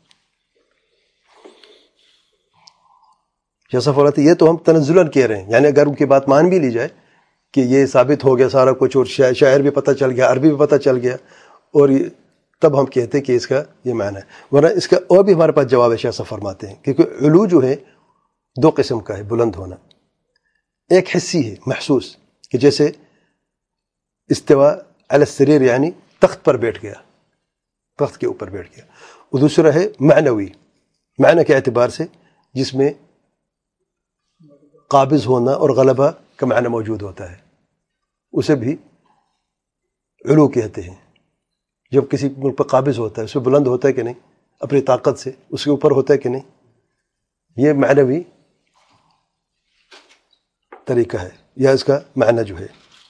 جیسا فرماتے یہ تو ہم تنزلاً کہہ رہے ہیں، یعنی اگر ان کی بات مان بھی لی جائے کہ یہ ثابت ہو گیا سارا کچھ، اور شاعر بھی پتہ چل گیا، عربی بھی پتہ چل گیا، اور تب ہم کہتے ہیں کہ اس کا یہ معنی ہے. ورنہ اس کا اور بھی ہمارے پاس جواب ہے. شاہ صاحب فرماتے ہیں کیونکہ علو جو ہے دو قسم کا ہے بلند ہونا. ایک حسی ہے محسوس کہ جیسے استوا علی السریر یعنی تخت پر بیٹھ گیا، تخت کے اوپر بیٹھ گیا. اور دوسرا ہے معنوی، معنی کے اعتبار سے جس میں قابض ہونا اور غلبہ کا معنی موجود ہوتا ہے، اسے بھی علو کہتے ہیں. جب کسی ملک پر قابض ہوتا ہے اس میں بلند ہوتا ہے کہ نہیں، اپنی طاقت سے اس کے اوپر ہوتا ہے کہ نہیں، یہ معنوی طریقہ ہے یا اس کا معنی جو ہے.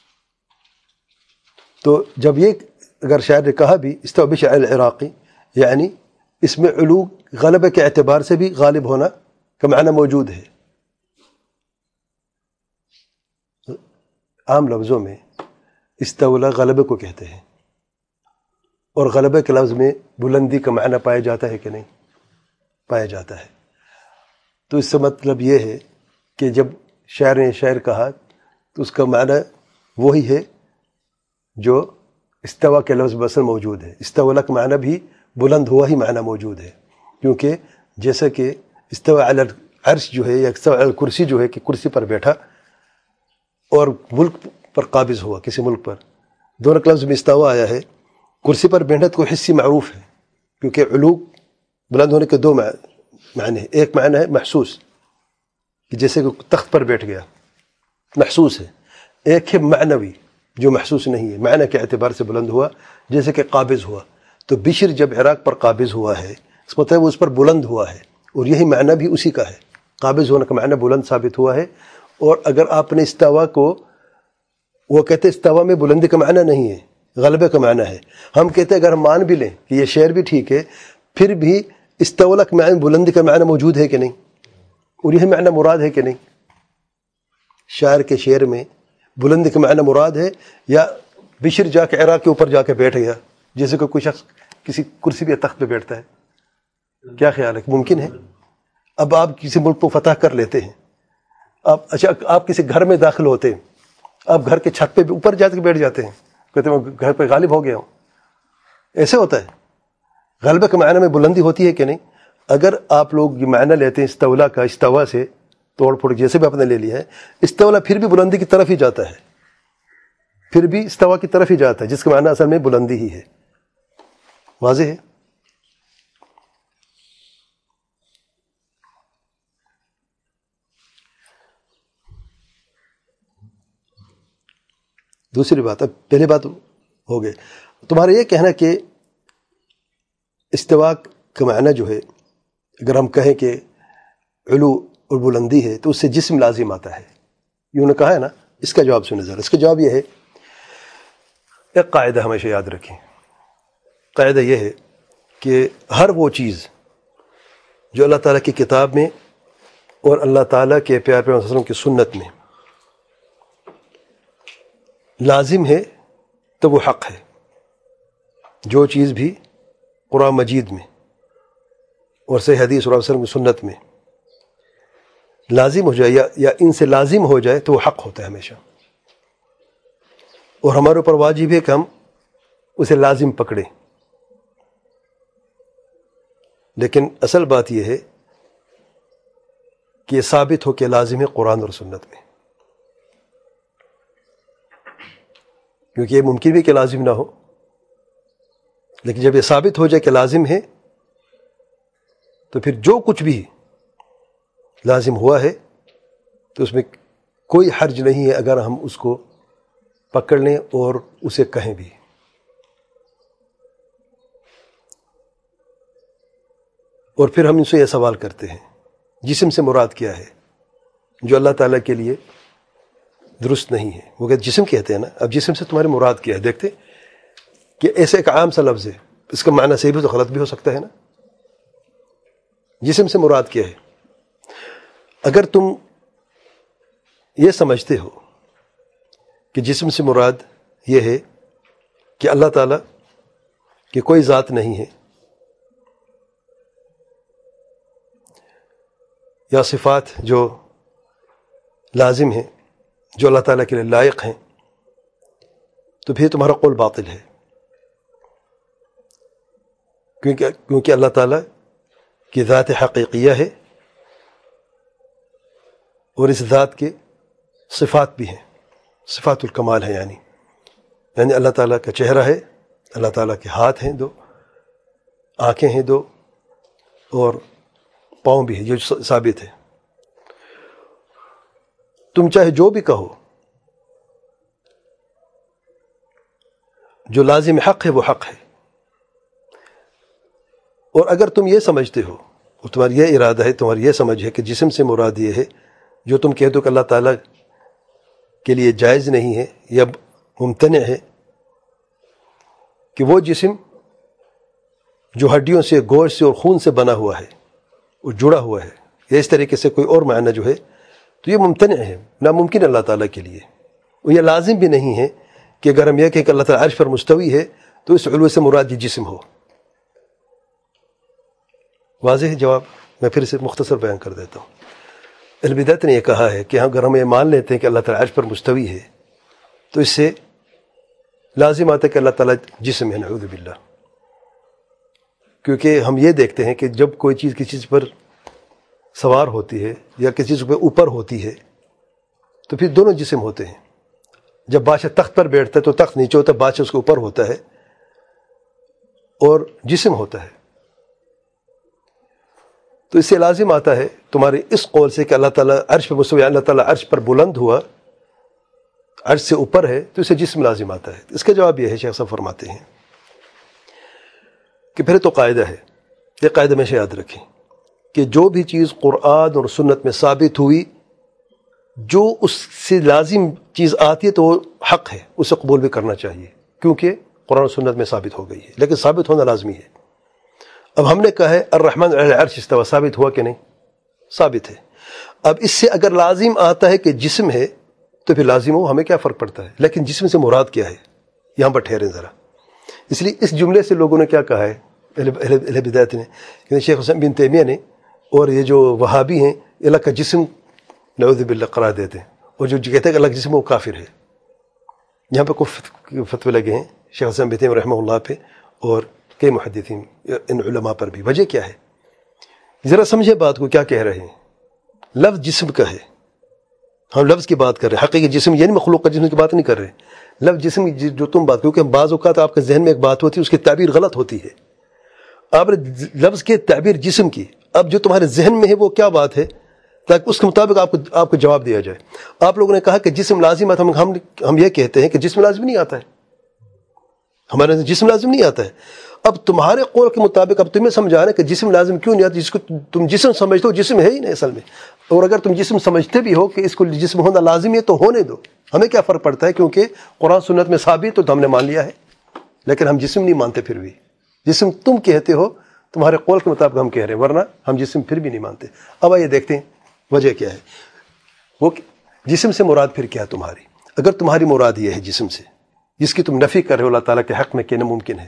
تو جب یہ اگر شاعر نے کہا بھی استوى بشر علی العراقی، یعنی اس میں علو غلبہ کے اعتبار سے بھی غالب ہونا کا معنی موجود ہے. عام لفظوں میں استولا غلبے کو کہتے ہیں، اور غلبے کے لفظ میں بلندی کا معنی پایا جاتا ہے کہ نہیں، پایا جاتا ہے. تو اس سے مطلب یہ ہے کہ جب شاعر نے شعر کہا تو اس کا معنی وہی ہے جو استوا کے لفظ بسر موجود ہے. استولا کا معنی بھی بلند ہوا ہی معنی موجود ہے، کیونکہ جیسا کہ استوا علی عرش جو ہے یا کرسی جو ہے کہ کرسی پر بیٹھا اور ملک پر قابض ہوا، کسی ملک پر. دونوں لفظ میں استوا آیا ہے. کرسی پر بیٹھنا تو حصی معروف ہے، کیونکہ علو بلند ہونے کے دو معنی ہیں. ایک معنی ہے محسوس کہ جیسے کہ تخت پر بیٹھ گیا، محسوس ہے. ایک ہے معنوی جو محسوس نہیں ہے، معنی کے اعتبار سے بلند ہوا، جیسے کہ قابض ہوا. تو بشر جب عراق پر قابض ہوا ہے اس مطلب وہ اس پر بلند ہوا ہے، اور یہی معنی بھی اسی کا ہے. قابض ہونے کا معنی بلند ثابت ہوا ہے. اور اگر آپ نے استوا کو، وہ کہتے استوا میں بلندی کا معنی نہیں ہے، غلبے کا معنی ہے. ہم کہتے ہیں اگر ہم مان بھی لیں کہ یہ شعر بھی ٹھیک ہے، پھر بھی استولا کے معنی بلندی کا معنی موجود ہے کہ نہیں، اور یہی معنی مراد ہے کہ نہیں. شاعر کے شعر میں بلندی کا معنی مراد ہے، یا بشر جا کے عراق کے اوپر جا کے بیٹھ گیا، جیسے کہ کوئی شخص کسی کرسی پہ تخت پہ بیٹھتا ہے. کیا خیال ہے کہ ممکن ہے؟ اب آپ کسی ملک کو فتح کر لیتے ہیں، آپ کسی گھر میں داخل ہوتے ہیں، آپ گھر کے چھت پہ اوپر جا کے بیٹھ جاتے ہیں، کہتے ہیں گھر پہ غالب ہو گیا ہوں. ایسے ہوتا ہے. غلبہ کے معنی میں بلندی ہوتی ہے کہ نہیں؟ اگر آپ لوگ یہ معنی لیتے ہیں استولا کا، استوا سے توڑ پھوڑ جیسے بھی آپ نے لے لیا ہے، استولا پھر بھی بلندی کی طرف ہی جاتا ہے، پھر بھی استوا کی طرف ہی جاتا ہے، جس کا معنی اصل میں بلندی ہی ہے. واضح ہے؟ دوسری بات، اب پہلی بات ہو گئی. تمہارا یہ کہنا کہ استوا کا معنی جو ہے، اگر ہم کہیں کہ علو اور بلندی ہے تو اس سے جسم لازم آتا ہے، یہ انہوں نے کہا ہے نا. اس کا جواب سنیں ذرا. اس کا جواب یہ ہے، ایک قاعدہ ہمیشہ یاد رکھیں. قاعدہ یہ ہے کہ ہر وہ چیز جو اللہ تعالیٰ کی کتاب میں اور اللہ تعالیٰ کے پیارے پیغمبر صلی اللہ علیہ وسلم کی سنت میں لازم ہے تو وہ حق ہے. جو چیز بھی قرآن مجید میں اور صحیح حدیث صلی اللہ علیہ وسلم کی سنت میں لازم ہو جائے یا ان سے لازم ہو جائے تو وہ حق ہوتا ہے ہمیشہ. اور ہمارے اوپر واجب ہے کہ ہم اسے لازم پکڑیں. لیکن اصل بات یہ ہے کہ یہ ثابت ہو کہ لازم ہے قرآن اور سنت میں، کیونکہ یہ ممکن بھی کہ لازم نہ ہو. لیکن جب یہ ثابت ہو جائے کہ لازم ہے تو پھر جو کچھ بھی لازم ہوا ہے تو اس میں کوئی حرج نہیں ہے اگر ہم اس کو پکڑ لیں اور اسے کہیں بھی. اور پھر ہم ان سے یہ سوال کرتے ہیں جسم سے مراد کیا ہے، جو اللہ تعالیٰ کے لیے درست نہیں ہے. وہ کہ جسم کہتے ہیں نا، اب جسم سے تمہاری مراد کیا ہے؟ دیکھتے کہ ایسے ایک عام سا لفظ ہے، اس کا معنی صحیح بھی تو غلط بھی ہو سکتا ہے نا. جسم سے مراد کیا ہے؟ اگر تم یہ سمجھتے ہو کہ جسم سے مراد یہ ہے کہ اللہ تعالیٰ کی کوئی ذات نہیں ہے یا صفات جو لازم ہیں جو اللہ تعالیٰ کے لیے لائق ہیں، تو پھر تمہارا قول باطل ہے. کیونکہ اللہ تعالیٰ کی ذات حقیقیہ ہے اور اس ذات کے صفات بھی ہیں، صفات الکمال ہے. یعنی اللہ تعالیٰ کا چہرہ ہے، اللہ تعالیٰ کے ہاتھ ہیں 2، آنکھیں ہیں 2، اور پاؤں بھی ہے، یہ ثابت ہے. تم چاہے جو بھی کہو، جو لازم حق ہے وہ حق ہے. اور اگر تم یہ سمجھتے ہو اور تمہاری یہ ارادہ ہے، تمہاری یہ سمجھ ہے کہ جسم سے مراد یہ ہے جو تم کہتے ہو کہ اللہ تعالیٰ کے لیے جائز نہیں ہے یا ممتنع ہے، کہ وہ جسم جو ہڈیوں سے، گوشت سے اور خون سے بنا ہوا ہے اور جڑا ہوا ہے، یا اس طریقے سے کوئی اور معنی جو ہے، تو یہ ممتنع ہے، ناممکن اللہ تعالیٰ کے لیے. اور یہ لازم بھی نہیں ہے کہ اگر ہم یہ کہیں کہ اللہ تعالیٰ عرش پر مستوی ہے تو اس علو سے مراد یہ جسم ہو. واضح ہے جواب؟ میں پھر اسے مختصر بیان کر دیتا ہوں. اہل بدعت نے یہ کہا ہے کہ اگر ہم یہ مان لیتے ہیں کہ اللہ تعالیٰ عرش پر مستوی ہے تو اس سے لازم آتا ہے کہ اللہ تعالیٰ جسم ہے، نعوذ باللہ. کیونکہ ہم یہ دیکھتے ہیں کہ جب کوئی چیز کسی چیز پر سوار ہوتی ہے یا کسی چیز پہ اوپر ہوتی ہے تو پھر دونوں جسم ہوتے ہیں. جب بادشاہ تخت پر بیٹھتا ہے تو تخت نیچے ہوتا ہے، بادشاہ اس کے اوپر ہوتا ہے اور جسم ہوتا ہے. تو اس سے لازم آتا ہے تمہارے اس قول سے کہ اللہ تعالیٰ عرش پہ مستوی، اللہ تعالیٰ عرش پر بلند ہوا، عرش سے اوپر ہے، تو اسے جسم لازم آتا ہے. اس کا جواب یہ ہے، شیخ صاحب فرماتے ہیں کہ پھر تو قاعدہ ہے، یہ قاعدہ ہمیشہ یاد رکھیں کہ جو بھی چیز قرآن اور سنت میں ثابت ہوئی، جو اس سے لازم چیز آتی ہے تو وہ حق ہے، اسے قبول بھی کرنا چاہیے کیونکہ قرآن و سنت میں ثابت ہو گئی ہے، لیکن ثابت ہونا لازمی ہے. اب ہم نے کہا ہے الرحمن علی العرش استوى، ثابت ہوا کہ نہیں؟ ثابت ہے. اب اس سے اگر لازم آتا ہے کہ جسم ہے تو پھر لازم ہو، ہمیں کیا فرق پڑتا ہے؟ لیکن جسم سے مراد کیا ہے یہاں پر ٹھہریں ذرا. اس لیے اس جملے سے لوگوں نے کیا کہا ہے اہل بدعت نے، کہ شیخ حسین بن تیمیہ نے اور یہ جو وہابی ہیں اللہ کا جسم نعوذ باللہ قرار دیتے ہیں، اور جو کہتے ہیں کہ اللہ کا جسم وہ کافر ہے. یہاں پہ کچھ فتوے لگے ہیں شیخ حسین بن تیمیہ رحمہ اللہ پہ اور کئی محدثین ان علماء پر بھی. وجہ کیا ہے؟ ذرا سمجھے بات کو، کیا کہہ رہے ہیں. لفظ جسم کا ہے، ہم لفظ کی بات کر رہے ہیں، حقیقی جسم یعنی مخلوق کا جسم کی بات نہیں کر رہے. لفظ جسم جو تم بات، کیونکہ بعض اوقات آپ کے ذہن میں ایک بات ہوتی ہے اس کی تعبیر غلط ہوتی ہے. آپ نے لفظ کے تعبیر جسم کی، اب جو تمہارے ذہن میں ہے وہ کیا بات ہے تاکہ اس کے مطابق آپ کو جواب دیا جائے. آپ لوگوں نے کہا کہ جسم لازم آتا ہے، ہم یہ کہتے ہیں کہ جسم لازم نہیں آتا ہے، ہمارے جسم لازم نہیں آتا ہے. اب تمہارے قول کے مطابق اب تمہیں سمجھا رہے ہیں کہ جسم لازم کیوں نہیں آتا، جس کو تم جسم سمجھتے ہو جسم ہے ہی نہیں اصل میں. اور اگر تم جسم سمجھتے بھی ہو کہ اس کو جسم ہونا لازم ہے تو ہونے دو، ہمیں کیا فرق پڑتا ہے، کیونکہ قرآن سنت میں ثابت تو ہم نے مان لیا ہے. لیکن ہم جسم نہیں مانتے، پھر بھی جسم تم کہتے ہو، تمہارے قول کے مطابق ہم کہہ رہے ہیں، ورنہ ہم جسم پھر بھی نہیں مانتے. اب آئیے دیکھتے ہیں وجہ کیا ہے. وہ جسم سے مراد پھر کیا ہے تمہاری؟ اگر تمہاری مراد یہ ہے جسم سے، جس کی تم نفی کر رہے ہو اللہ تعالیٰ کے حق میں، کہنا ممکن ہے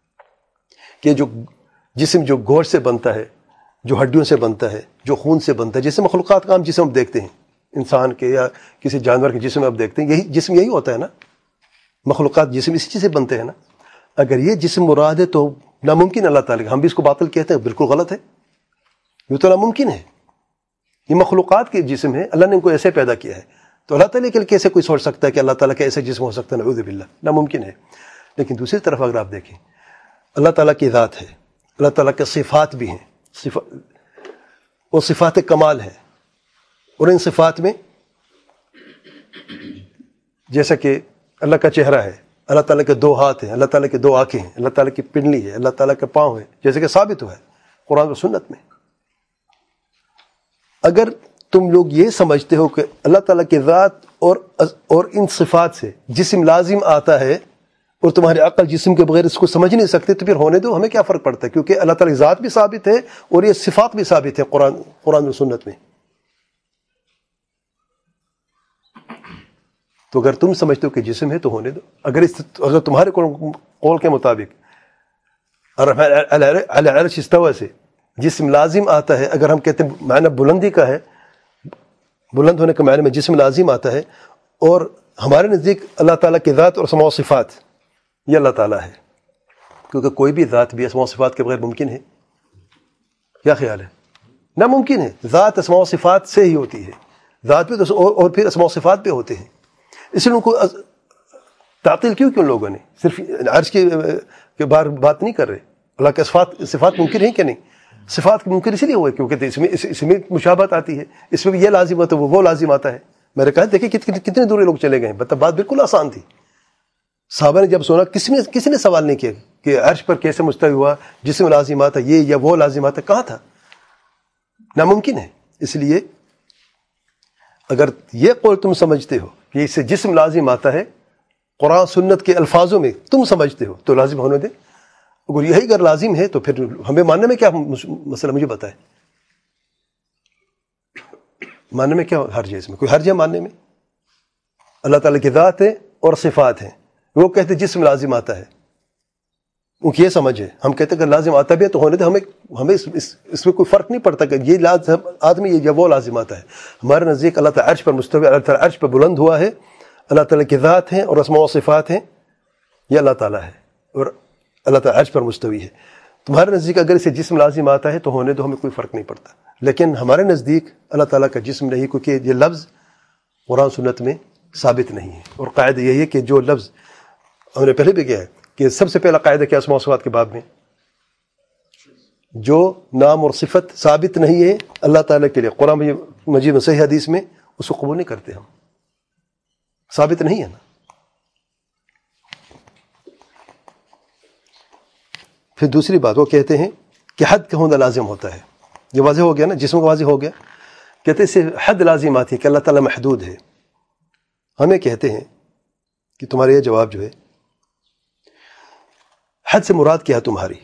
کہ جو جسم جو گوشت سے بنتا ہے، جو ہڈیوں سے بنتا ہے، جو خون سے بنتا ہے، جیسے مخلوقات کا ہم جسم اب دیکھتے ہیں، انسان کے یا کسی جانور کے جسم اب دیکھتے ہیں، یہی جسم یہی ہوتا ہے نا، مخلوقات جسم اسی چیز سے بنتے ہیں نا. اگر یہ جسم مراد ہے تو ناممکن اللہ تعالیٰ، ہم بھی اس کو باطل کہتے ہیں، بالکل غلط ہے، یہ تو ناممکن ہے. یہ مخلوقات کے جسم ہے، اللہ نے ان کو ایسے پیدا کیا ہے، تو اللہ تعالیٰ کے لیے کیسے کوئی سوچ سکتا ہے کہ اللہ تعالیٰ کا ایسے جسم ہو سکتا ہے؟ نعوذ باللہ، ناممکن ہے. لیکن دوسری طرف اگر آپ دیکھیں، اللہ تعالیٰ کی ذات ہے، اللہ تعالیٰ کے صفات بھی ہیں، وہ صفات کمال ہیں، اور ان صفات میں جیسا کہ اللہ کا چہرہ ہے، اللہ تعالیٰ کے 2 ہاتھ ہیں، اللہ تعالیٰ کے 2 آنکھیں ہیں، اللہ تعالیٰ کی پنڈلی ہے، اللہ تعالیٰ کے پاؤں ہیں، جیسے کہ ثابت ہوا ہے قرآن و سنت میں. اگر تم لوگ یہ سمجھتے ہو کہ اللہ تعالیٰ کی ذات اور ان صفات سے جسم لازم آتا ہے اور تمہاری عقل جسم کے بغیر اس کو سمجھ نہیں سکتے، تو پھر ہونے دو، ہمیں کیا فرق پڑتا ہے، کیونکہ اللہ تعالیٰ کی ذات بھی ثابت ہے اور یہ صفات بھی ثابت ہے قرآن و سنت میں. تو اگر تم سمجھتے ہو کہ جسم ہے تو ہونے دو. اگر تمہارے قول کے مطابق علی العرش استوى سے جسم لازم آتا ہے، اگر ہم کہتے ہیں معنی بلندی کا ہے، بلند ہونے کے معنی میں جسم لازم آتا ہے، اور ہمارے نزدیک اللہ تعالیٰ کی ذات اور اسماء و صفات یہ اللہ تعالیٰ ہے، کیونکہ کوئی بھی ذات بھی اسماء و صفات کے بغیر ممکن ہے؟ کیا خیال ہے؟ ناممکن ہے. ذات اسماء و صفات سے ہی ہوتی ہے، ذات بھی تو اور پھر اسماء و صفات بھی ہوتے ہیں. اس لیے ان کو تعطیل کیوں لوگوں نے صرف عرش کے بار بات نہیں کر رہے. اللہ کے صفات ممکن ہیں کہ نہیں؟ صفات ممکن اسی لیے ہوئے کیونکہ اس میں مشابہت آتی ہے، اس میں بھی یہ لازم ہوتا ہے، وہ لازم آتا ہے. میں نے کہا دیکھیں کتنے دور لوگ چلے گئے ہیں، بات بالکل آسان تھی. صحابہ نے جب سنا، کسی نے سوال نہیں کیا کہ عرش پر کیسے مستوی ہوا، جسم لازم آتا یہ یا وہ لازم آتا، کہاں تھا؟ ناممکن ہے. اس لیے اگر یہ قول تم سمجھتے ہو کہ اس سے جسم لازم آتا ہے، قرآن سنت کے الفاظوں میں تم سمجھتے ہو، تو لازم ہونے دے. اگر یہی اگر لازم ہے تو پھر ہمیں ماننے میں کیا مسئلہ؟ مجھے بتائے، ماننے میں کیا حرج ہے؟ اس میں کوئی حرج ہے ماننے میں؟ اللہ تعالیٰ کی ذات ہے اور صفات ہیں، وہ کہتے ہیں جسم لازم آتا ہے، ان کی یہ سمجھ ہے. ہم کہتے ہیں کہ لازم آتا بھی ہے تو ہونے دے، ہمیں اس میں کوئی فرق نہیں پڑتا کہ یہ آدمی یہ وہ لازم آتا ہے. ہمارے نزدیک اللہ تعالیٰ عرش پر مستوی، اللہ تعالیٰ عرش پر بلند ہوا ہے، اللہ تعالیٰ کی ذات ہیں اور اسماء و صفات ہیں، یہ اللہ تعالیٰ ہے اور اللہ تعالیٰ عرش پر مستوی ہے. تمہارے نزدیک اگر اسے جسم لازم آتا ہے تو ہونے دو، ہمیں کوئی فرق نہیں پڑتا. لیکن ہمارے نزدیک اللہ تعالیٰ کا جسم نہیں، کیونکہ یہ لفظ قرآن سنت میں ثابت نہیں ہے. اور قاعدہ یہی ہے کہ جو لفظ ہم نے پہلے بھی کیا ہے کہ سب سے پہلا قاعدہ کیا اسماء و صفات کے باب میں، جو نام اور صفت ثابت نہیں ہے اللہ تعالیٰ کے لیے قرآن مجید میں صحیح حدیث میں، اس کو قبول نہیں کرتے ہم، ثابت نہیں ہے نا. پھر دوسری بات وہ کہتے ہیں کہ حد کا ہونا لازم ہوتا ہے. یہ واضح ہو گیا نا، جسم کا واضح ہو گیا. کہتے ہیں اس سے حد لازم آتی ہے کہ اللہ تعالیٰ محدود ہے. ہمیں کہتے ہیں کہ تمہارا یہ جواب جو ہے، حد سے مراد کیا ہے تمہاری؟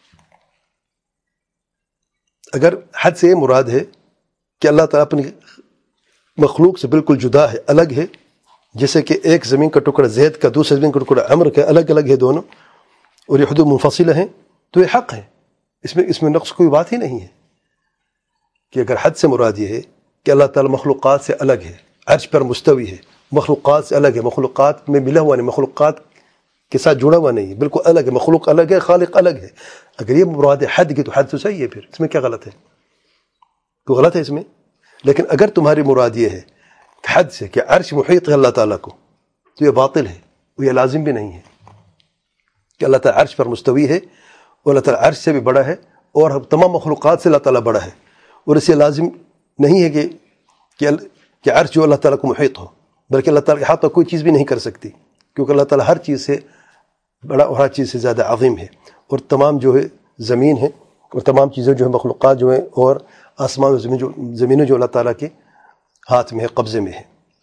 اگر حد سے یہ مراد ہے کہ اللہ تعالیٰ اپنی مخلوق سے بالکل جدا ہے، الگ ہے، جیسے کہ ایک زمین کا ٹکڑا زید کا، دوسرے زمین کا ٹکڑا عمر کا، الگ الگ ہے دونوں، اور یہ حدود منفصلہ ہیں، تو یہ حق ہے. اس میں نقص کوئی بات ہی نہیں ہے. کہ اگر حد سے مراد یہ ہے کہ اللہ تعالیٰ مخلوقات سے الگ ہے، عرش پر مستوی ہے، مخلوقات سے الگ ہے، مخلوقات میں ملا ہوا نہیں، مخلوقات کے ساتھ جڑا ہوا نہیں ہے، بالکل الگ ہے، مخلوق الگ ہے، خالق الگ ہے. اگر یہ مراد ہے حد کی تو حد تو صحیح ہے. پھر اس میں کیا غلط ہے؟ کوئی غلط ہے اس میں؟ لیکن اگر تمہاری مراد یہ ہے کہ حد سے کہ عرش محیط ہے اللہ تعالیٰ کو، تو یہ باطل ہے، وہ یہ لازم بھی نہیں ہے کہ اللہ تعالیٰ عرش پر مستوی ہے، اور اللہ تعالیٰ عرش سے بھی بڑا ہے، اور تمام مخلوقات سے اللہ تعالیٰ بڑا ہے. اور اس سے لازم نہیں ہے کہ عرش جو اللہ تعالیٰ کو محیط ہو، بلکہ اللہ تعالیٰ کے ہاتھ میں کوئی چیز بھی نہیں کر سکتی، کیونکہ اللہ تعالیٰ ہر چیز سے بڑا اور ہر چیز سے زیادہ عظیم ہے. اور تمام جو ہے زمین ہے، اور تمام چیزیں جو ہیں مخلوقات جو ہیں، اور آسمان و زمینیں جو اللہ تعالیٰ کے ہاتھ میں ہے، قبضے میں ہے.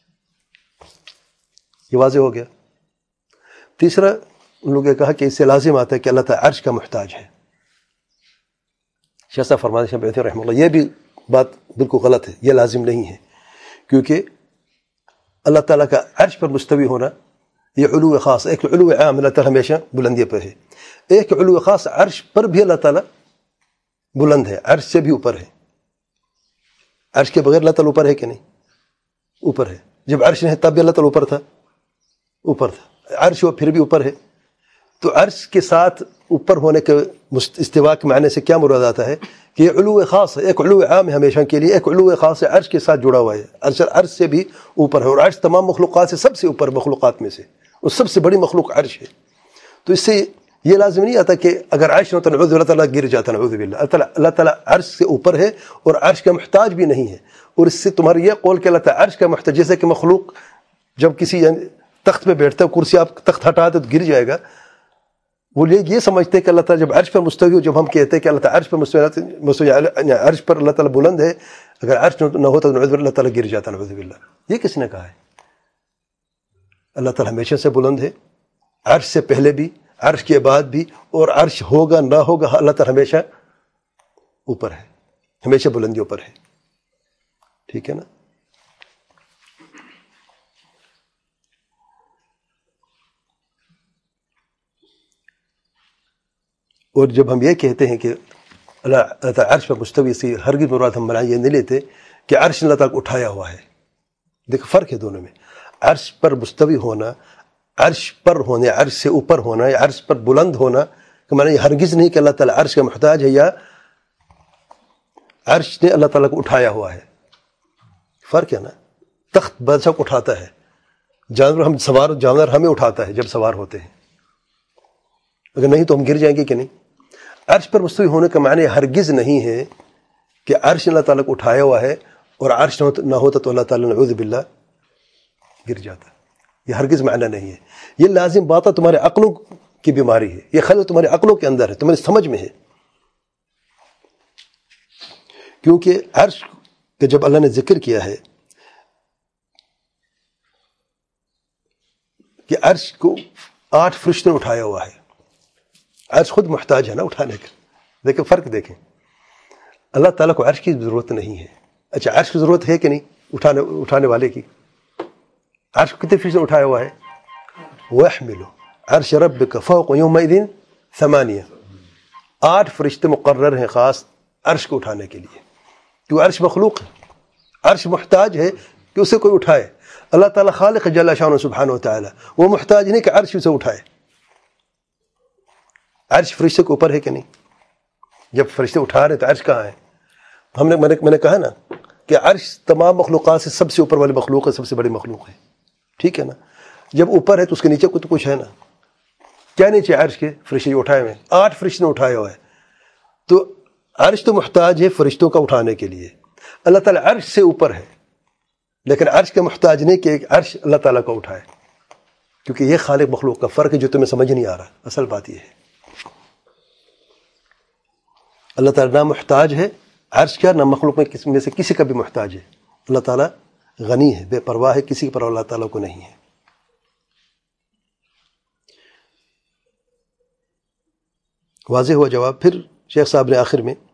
یہ واضح ہو گیا. تیسرا ان لوگوں نے کہا کہ اس سے لازم آتا ہے کہ اللہ تعالیٰ عرش کا محتاج ہے. شیخ صاحب فرماتے ہیں شیخ رحمہ اللہ، یہ بھی بات بالکل غلط ہے، یہ لازم نہیں ہے. کیونکہ اللہ تعالیٰ کا عرش پر مستوی ہونا یہ علو خاص، ایک علو عام اللہ تعالیٰ ہمیشہ بلندی پر ہے، ایک علو خاص عرش پر بھی اللہ تعالیٰ بلند ہے، عرش سے بھی اوپر ہے. عرش کے بغیر اللہ تعالیٰ اوپر ہے کہ نہیں؟ اوپر ہے. جب عرش نہیں تب بھی اللہ تعالیٰ اوپر تھا، اوپر تھا. عرش ہو پھر بھی اوپر ہے. تو عرش کے ساتھ اوپر ہونے کے استوا کے معنی سے کیا مراد آتا ہے کہ یہ علو خاص ہے، ایک علو عام ہے ہمیشہ کے لیے، ایک علو خاص ہے عرش کے ساتھ جڑا ہوا ہے، عرش سے بھی اوپر ہے. اور عرش تمام مخلوقات سے سب سے اوپر مخلوقات میں سے، اور سب سے بڑی مخلوق عرش ہے. تو اس سے یہ لازم نہیں آتا کہ اگر عرش نہ تو نعوذ اللہ تعالیٰ گر جاتا، نعوذ باللہ. اللہ تعالیٰ عرش سے اوپر ہے اور عرش کا محتاج بھی نہیں ہے. اور اس سے تمہارا یہ قول کہ اللہ تعالیٰ عرش کا محتاج، جیسے کہ مخلوق جب کسی تخت پہ بیٹھتا ہے، کرسی آپ تخت ہٹاتے تو گر جائے گا، وہ یہ سمجھتے ہیں کہ اللہ تعالیٰ جب عرش پر مستوی ہو، جب ہم کہتے ہیں کہ اللہ تعالیٰ عرش پر مستوی عرش پر اللہ تعالیٰ بلند ہے، اگر عرش نہ ہوتا تو نعوذ باللہ اللہ تعالیٰ گر جاتا، نعوذ باللہ. یہ کس نے کہا ہے؟ اللہ تعالیٰ ہمیشہ سے بلند ہے، عرش سے پہلے بھی، عرش کے بعد بھی، اور عرش ہوگا نہ ہوگا، اللہ تعالیٰ ہمیشہ اوپر ہے، ہمیشہ بلندیوں پر ہے. ٹھیک ہے نا؟ اور جب ہم یہ کہتے ہیں کہ اللہ تعالیٰ عرش پر مستوی، سے ہرگز مراد ہم یہ نہیں لیتے کہ عرش اللہ تعالیٰ کو اٹھایا ہوا ہے. دیکھ فرق ہے دونوں میں. عرش پر مستوی ہونا، عرش پر ہونے، عرش سے اوپر ہونا، یا عرش پر بلند ہونا کہ معنی یہ ہرگز نہیں کہ اللہ تعالیٰ عرش کا محتاج ہے یا عرش نے اللہ تعالیٰ کو اٹھایا ہوا ہے. فرق ہے نا. تخت بادشاہ کو اٹھاتا ہے، جانور ہمیں اٹھاتا ہے جب سوار ہوتے ہیں، اگر نہیں تو ہم گر جائیں گے کہ نہیں. عرش پر مستوی ہونے کا معنی ہرگز نہیں ہے کہ عرش اللہ تعالیٰ کو اٹھایا ہوا ہے اور عرش نہ ہوتا تو اللہ تعالیٰ نعوذ باللہ گر جاتا. یہ ہرگز معنی نہیں ہے. یہ لازم بات ہے، تمہارے عقلوں کی بیماری ہے، یہ خلل تمہارے عقلوں کے اندر ہے، تمہاری سمجھ میں ہے. کیونکہ عرش کا جب اللہ نے ذکر کیا ہے کہ عرش کو 8 فرشتوں نے اٹھایا ہوا ہے، عرش خود محتاج ہے نا اٹھانے کا. دیکھیں فرق دیکھیں، اللہ تعالیٰ کو عرش کی ضرورت نہیں ہے. اچھا عرش کی ضرورت ہے کہ نہیں اٹھانے والے کی؟ عرش کو کتنے فرشتوں نے اٹھایا ہوا ہے؟ وَيَحْمِلُ عَرْشَ رَبِّكَ فَوْقَ يَوْمَئِذٍ 8 فرشتے مقرر ہیں خاص عرش کو اٹھانے کے لیے. کیوں؟ عرش مخلوق ہے، عرش محتاج ہے کہ اسے کوئی اٹھائے. اللہ تعالیٰ خالق جل شانہ سبحانہ و تعالیٰ، وہ محتاج نہیں کہ عرش اسے اٹھائے. عرش فرشتے کے اوپر ہے کہ نہیں؟ جب فرشتے اٹھا رہے تو عرش کہاں ہے؟ میں نے کہا نا کہ عرش تمام مخلوقات سے سب سے اوپر والی مخلوق ہے، سب سے بڑی مخلوق ہے، ٹھیک ہے نا. جب اوپر ہے تو اس کے نیچے کچھ ہے نا. کیا نیچے عرش کے فرشتے اٹھائے ہوئے ہیں، 8 فرشتے نے اٹھایا ہوا ہے. تو عرش تو محتاج ہے فرشتوں کا اٹھانے کے لیے. اللہ تعالیٰ عرش سے اوپر ہے، لیکن عرش کا محتاج نہیں کہ ایک عرش اللہ تعالیٰ کو اٹھائے، کیونکہ یہ خالق مخلوق کا فرق ہے جو تمہیں سمجھ نہیں آ رہا. اصل بات یہ ہے اللہ تعالیٰ نہ محتاج ہے عرش کا، نہ مخلوق میں سے کسی کا بھی محتاج ہے. اللہ تعالیٰ غنی ہے، بے پرواہ ہے، کسی کی پرواہ اللہ تعالیٰ کو نہیں ہے. واضح ہوا جواب. پھر شیخ صاحب نے آخر میں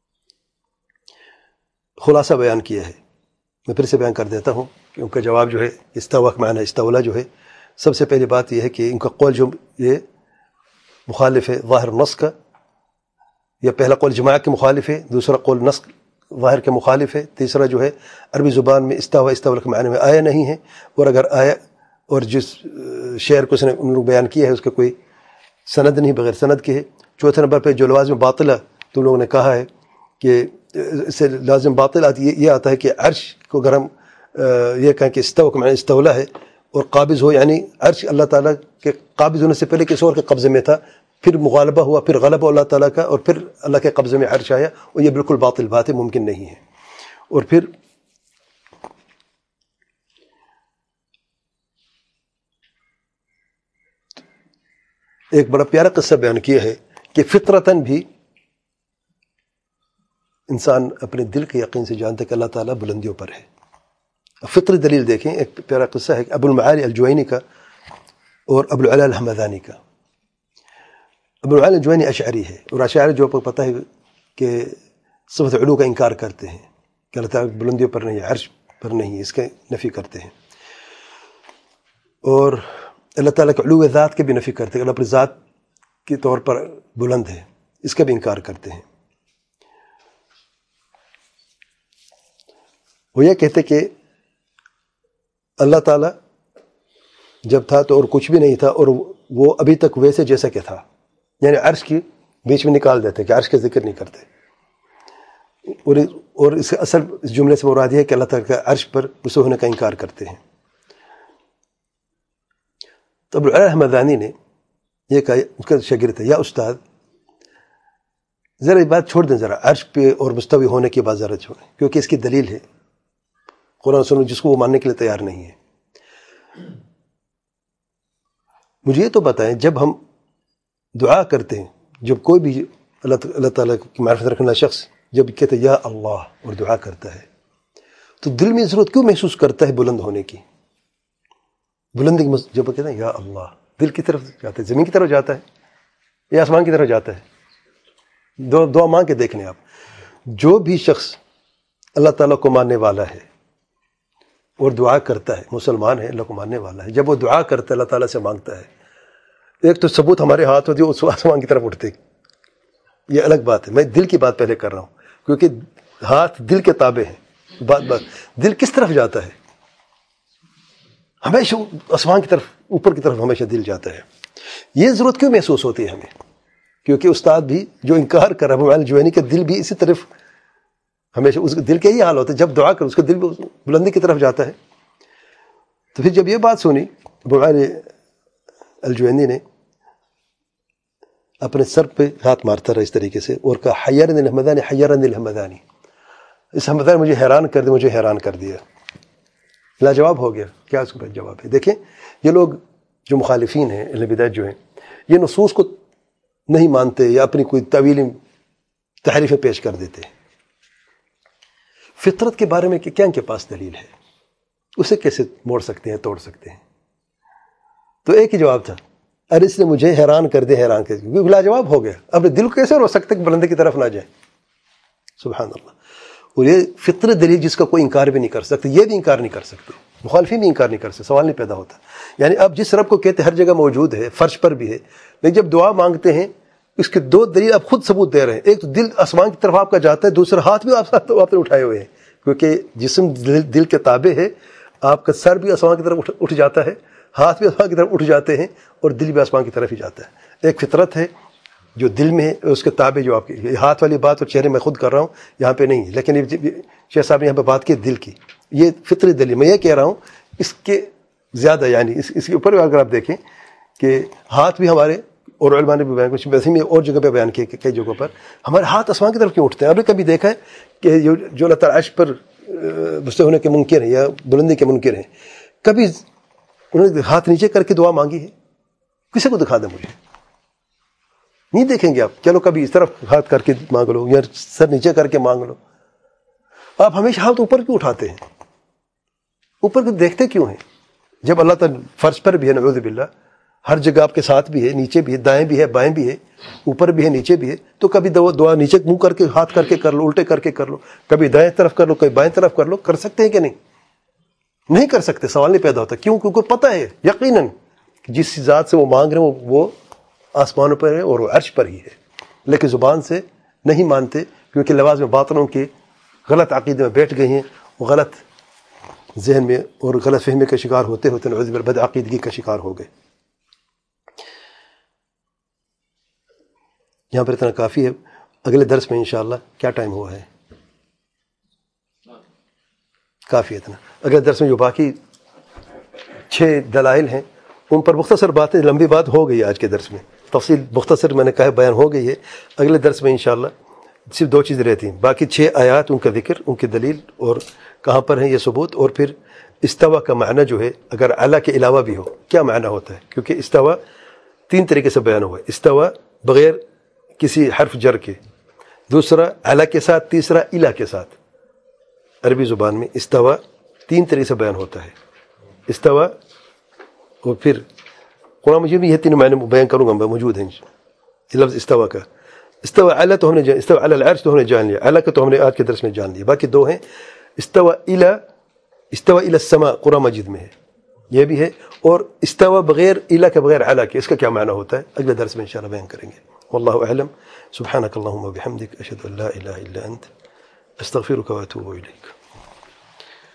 خلاصہ بیان کیا ہے، میں پھر سے بیان کر دیتا ہوں کہ ان کا جواب جو ہے استوا کا معنی استولا جو ہے، سب سے پہلی بات یہ ہے کہ ان کا قول جو یہ مخالف ہے ظاہر نص کا. یا پہلا قول جماع کے مخالف ہے، دوسرا قول نص ظاہر کے مخالف ہے، تیسرا جو ہے عربی زبان میں استوا کے معنی میں آیا نہیں ہے، اور اگر آیا اور جس شعر کو اس نے ان لوگ بیان کیا ہے اس کا کوئی سند نہیں، بغیر سند کے ہے. چوتھے نمبر پہ جو لوازم باطلہ تم لوگوں نے کہا ہے کہ اس سے لازم باطل یہ آتا ہے کہ عرش کو اگر ہم یہ کہیں کہ استوا کا معنی استولا ہے اور قابض ہو، یعنی عرش اللہ تعالیٰ کے قابض ہونے سے پہلے کسی اور کے قبضے میں تھا، پھر مغالبہ ہوا، پھر غلبہ اللہ تعالیٰ کا، اور پھر اللہ کے قبضے میں عرش آیا، اور یہ بالکل باطل بات ہے، ممکن نہیں ہے. اور پھر ایک بڑا پیارا قصہ بیان کیا ہے کہ فطرتاً بھی انسان اپنے دل کے یقین سے جانتا ہے کہ اللہ تعالیٰ بلندیوں پر ہے. فطری دلیل دیکھیں، ایک پیارا قصہ ہے ابو المعالی الجوینی کا اور ابو العلا الحمدانی کا. ابو العلا الجوینی اشعری ہے، اور اشعری جو آپ کو پتہ ہے کہ صفت علو کا انکار کرتے ہیں کہ اللہ تعالیٰ بلندیوں پر نہیں ہے، عرش پر نہیں ہے، اس کا نفی کرتے ہیں. اور اللہ تعالیٰ کے علو ذات کے بھی نفی کرتے ہیں، اللہ اپنی ذات کے طور پر بلند ہے، اس کا بھی انکار کرتے ہیں. وہ یہ کہتے کہ اللہ تعالیٰ جب تھا تو اور کچھ بھی نہیں تھا، اور وہ ابھی تک ویسے جیسا کہ تھا، یعنی عرش کی بیچ میں نکال دیتے کہ عرش کا ذکر نہیں کرتے. اور اس اصل اس جملے سے مراد یہ ہے کہ اللہ تعالیٰ کا عرش پر رسو ہونے کا انکار کرتے ہیں. تو ابو العلا الحمدانی نے یہ کہا، اس کا شاگرد ہے، یا استاد ذرا یہ بات چھوڑ دیں، ذرا عرش پہ اور مستوی ہونے کی بات ذرا چھوڑیں، کیونکہ اس کی دلیل ہے قرآن سنت جس کو وہ ماننے کے لیے تیار نہیں ہے. مجھے یہ تو بتائیں، جب ہم دعا کرتے ہیں، جب کوئی بھی اللہ تعالیٰ کی معرفت رکھنے والا شخص جب کہتے ہیں یا اللہ اور دعا کرتا ہے، تو دل میں ضرورت کیوں محسوس کرتا ہے بلند ہونے کی؟ بلندی جب کہتے ہیں یا اللہ، دل کی طرف جاتا ہے، زمین کی طرف جاتا ہے یا آسمان کی طرف جاتا ہے؟ دعا مانگ کے دیکھنے آپ. جو بھی شخص اللہ تعالیٰ کو ماننے والا ہے اور دعا کرتا ہے، مسلمان ہے، اللہ کو ماننے والا ہے، جب وہ دعا کرتا ہے اللہ تعالیٰ سے مانگتا ہے، ایک تو ثبوت ہمارے ہاتھ ہوتی ہے اس آسمان کی طرف اٹھتے، یہ الگ بات ہے. میں دل کی بات پہلے کر رہا ہوں، کیونکہ ہاتھ دل کے تابع ہیں. بات دل کس طرف جاتا ہے؟ ہمیشہ آسمان کی طرف، اوپر کی طرف ہمیشہ دل جاتا ہے. یہ ضرورت کیوں محسوس ہوتی ہے ہمیں؟ کیونکہ استاد بھی جو انکار کر رہا ہے الجوینی کا دل بھی اسی طرف، ہمیشہ اس کے دل کا یہی حال ہوتا ہے، جب دعا کر اس کا دل بلندی کی طرف جاتا ہے. تو پھر جب یہ بات سنی ابو الجوینی نے اپنے سر پہ ہاتھ مارتا رہا اس طریقے سے اور کہا حیرنی الحمدانی حیرنی الحمدانی، اس حمدانی مجھے حیران کر دیا، مجھے حیران کر دیا. لاجواب ہو گیا. کیا اس کا جواب ہے؟ دیکھیں یہ لوگ جو مخالفین ہیں اہل بدعت جو ہیں، یہ نصوص کو نہیں مانتے یا اپنی کوئی طویل تحریفیں پیش کر دیتے ہیں. فطرت کے بارے میں کیا ان کے پاس دلیل ہے؟ اسے کیسے موڑ سکتے ہیں، توڑ سکتے ہیں؟ تو ایک ہی جواب تھا، ارے اس نے مجھے حیران کر دیا، حیران کر دیا. لاجواب ہو گیا. اب دل کو کیسے رو سکتے کہ بلندی کی طرف نہ جائے؟ سبحان اللہ. اور یہ فطرت دلیل جس کا کوئی انکار بھی نہیں کر سکتے، یہ بھی انکار نہیں کر سکتے، مخالفین بھی انکار نہیں کر سکتے، سوال نہیں پیدا ہوتا. یعنی اب جس رب کو کہتے ہر جگہ موجود ہے، فرش پر بھی ہے، لیکن جب دعا مانگتے ہیں اس کے دو دلیل آپ خود ثبوت دے رہے ہیں. ایک تو دل آسمان کی طرف آپ کا جاتا ہے، دوسرا ہاتھ بھی آپ نے اٹھائے ہوئے ہیں، کیونکہ جسم دل کے تابع ہے. آپ کا سر بھی آسمان کی طرف اٹھ جاتا ہے، ہاتھ بھی آسمان کی طرف اٹھ جاتے ہیں، اور دل بھی آسمان کی طرف ہی جاتا ہے. ایک فطرت ہے جو دل میں ہے اس کے تابع جو آپ کی ہاتھ والی بات اور چہرے میں خود کر رہا ہوں یہاں پہ نہیں ہے، لیکن شیخ صاحب نے یہاں پہ بات کی دل کی، یہ فطری دل. میں یہ کہہ رہا ہوں اس کے زیادہ یعنی اس کے اوپر اگر آپ دیکھیں کہ ہاتھ بھی ہمارے، اور علماء نے بھی بیان کچھ ویسے میں اور جگہ پہ بیان کیے کئی جگہوں پر ہمارے ہاتھ آسمان کی طرف کیوں اٹھتے ہیں. آپ نے کبھی دیکھا ہے کہ جو اللہ تعالیٰ عرش پر بستے ہونے کے منکر ہیں یا بلندی کے منکر ہیں، کبھی انہوں نے ہاتھ نیچے کر کے دعا مانگی ہے؟ کسی کو دکھا دیں مجھے، نہیں دیکھیں گے آپ. چلو کبھی اس طرف ہاتھ کر کے مانگ لو یا سر نیچے کر کے مانگ لو. آپ ہمیشہ ہاتھ اوپر کیوں اٹھاتے ہیں؟ اوپر کو دیکھتے کیوں ہیں جب اللہ تعالیٰ فرش پر بھی ہے، نعوذ باللہ ہر جگہ آپ کے ساتھ بھی ہے، نیچے بھی ہے، دائیں بھی ہے، بائیں بھی ہے، اوپر بھی ہے، نیچے بھی ہے. تو کبھی دعا نیچے منہ کر کے ہاتھ کر کے کر لو، الٹے کر کے کر لو، کبھی دائیں طرف کر لو، کبھی بائیں طرف کر لو. کر سکتے ہیں کہ نہیں کر سکتے؟ سوال نہیں پیدا ہوتا. کیوں؟ کیونکہ پتہ ہے یقیناً جس ذات سے وہ مانگ رہے ہیں وہ آسمانوں پر ہے اور وہ عرش پر ہی ہے، لیکن زبان سے نہیں مانتے کیونکہ لوازم باطنوں کے غلط عقیدے میں بیٹھ گئے ہیں، وہ غلط ذہن میں اور غلط فہمی کا شکار ہوتے ہوتے نعوذ باللہ بد عقیدگی کا شکار ہو گئے. یہاں پر اتنا کافی ہے. اگلے درس میں انشاءاللہ کیا ٹائم ہوا ہے؟ کافی ہے اتنا. اگلے درس میں جو باقی 6 دلائل ہیں ان پر مختصر باتیں، لمبی بات ہو گئی آج کے درس میں، تفصیل مختصر میں نے کہا بیان ہو گئی ہے. اگلے درس میں انشاءاللہ صرف 2 چیزیں رہتی ہیں، باقی 6 آیات، ان کا ذکر، ان کی دلیل اور کہاں پر ہیں یہ ثبوت، اور پھر استوا کا معنی جو ہے اگر اعلیٰ کے علاوہ بھی ہو کیا معنی ہوتا ہے. کیونکہ استوا 3 طریقے سے بیان ہوا ہے. استوا بغیر کسی حرف جر کے، دوسرا اعلیٰ کے ساتھ، تیسرا الہ کے ساتھ. عربی زبان میں استوا 3 طریقے سے بیان ہوتا ہے. استوا، اور پھر قرآن مجید میں یہ 3 معنی بیان کروں گا، موجود ہیں لفظ استوا کا. استوا اعلیٰ تو ہم نے استوا علی العرش تو ہم نے جان لیا، اعلیٰ کا تو ہم نے آج کے درس میں جان لیا. باقی 2 ہیں. استوا الی السماء قرآن مجید میں ہے، یہ بھی ہے. اور استوا بغیر الہ کے، بغیر اعلیٰ کے، اس کا کیا معنی ہوتا ہے اگلے درس میں انشاءاللہ بیان کریں گے. واللہ اعلم. سبحانک اللہم وبحمدک، اشہد ان لا الہ الا انت، استغفرک واتوب الیک.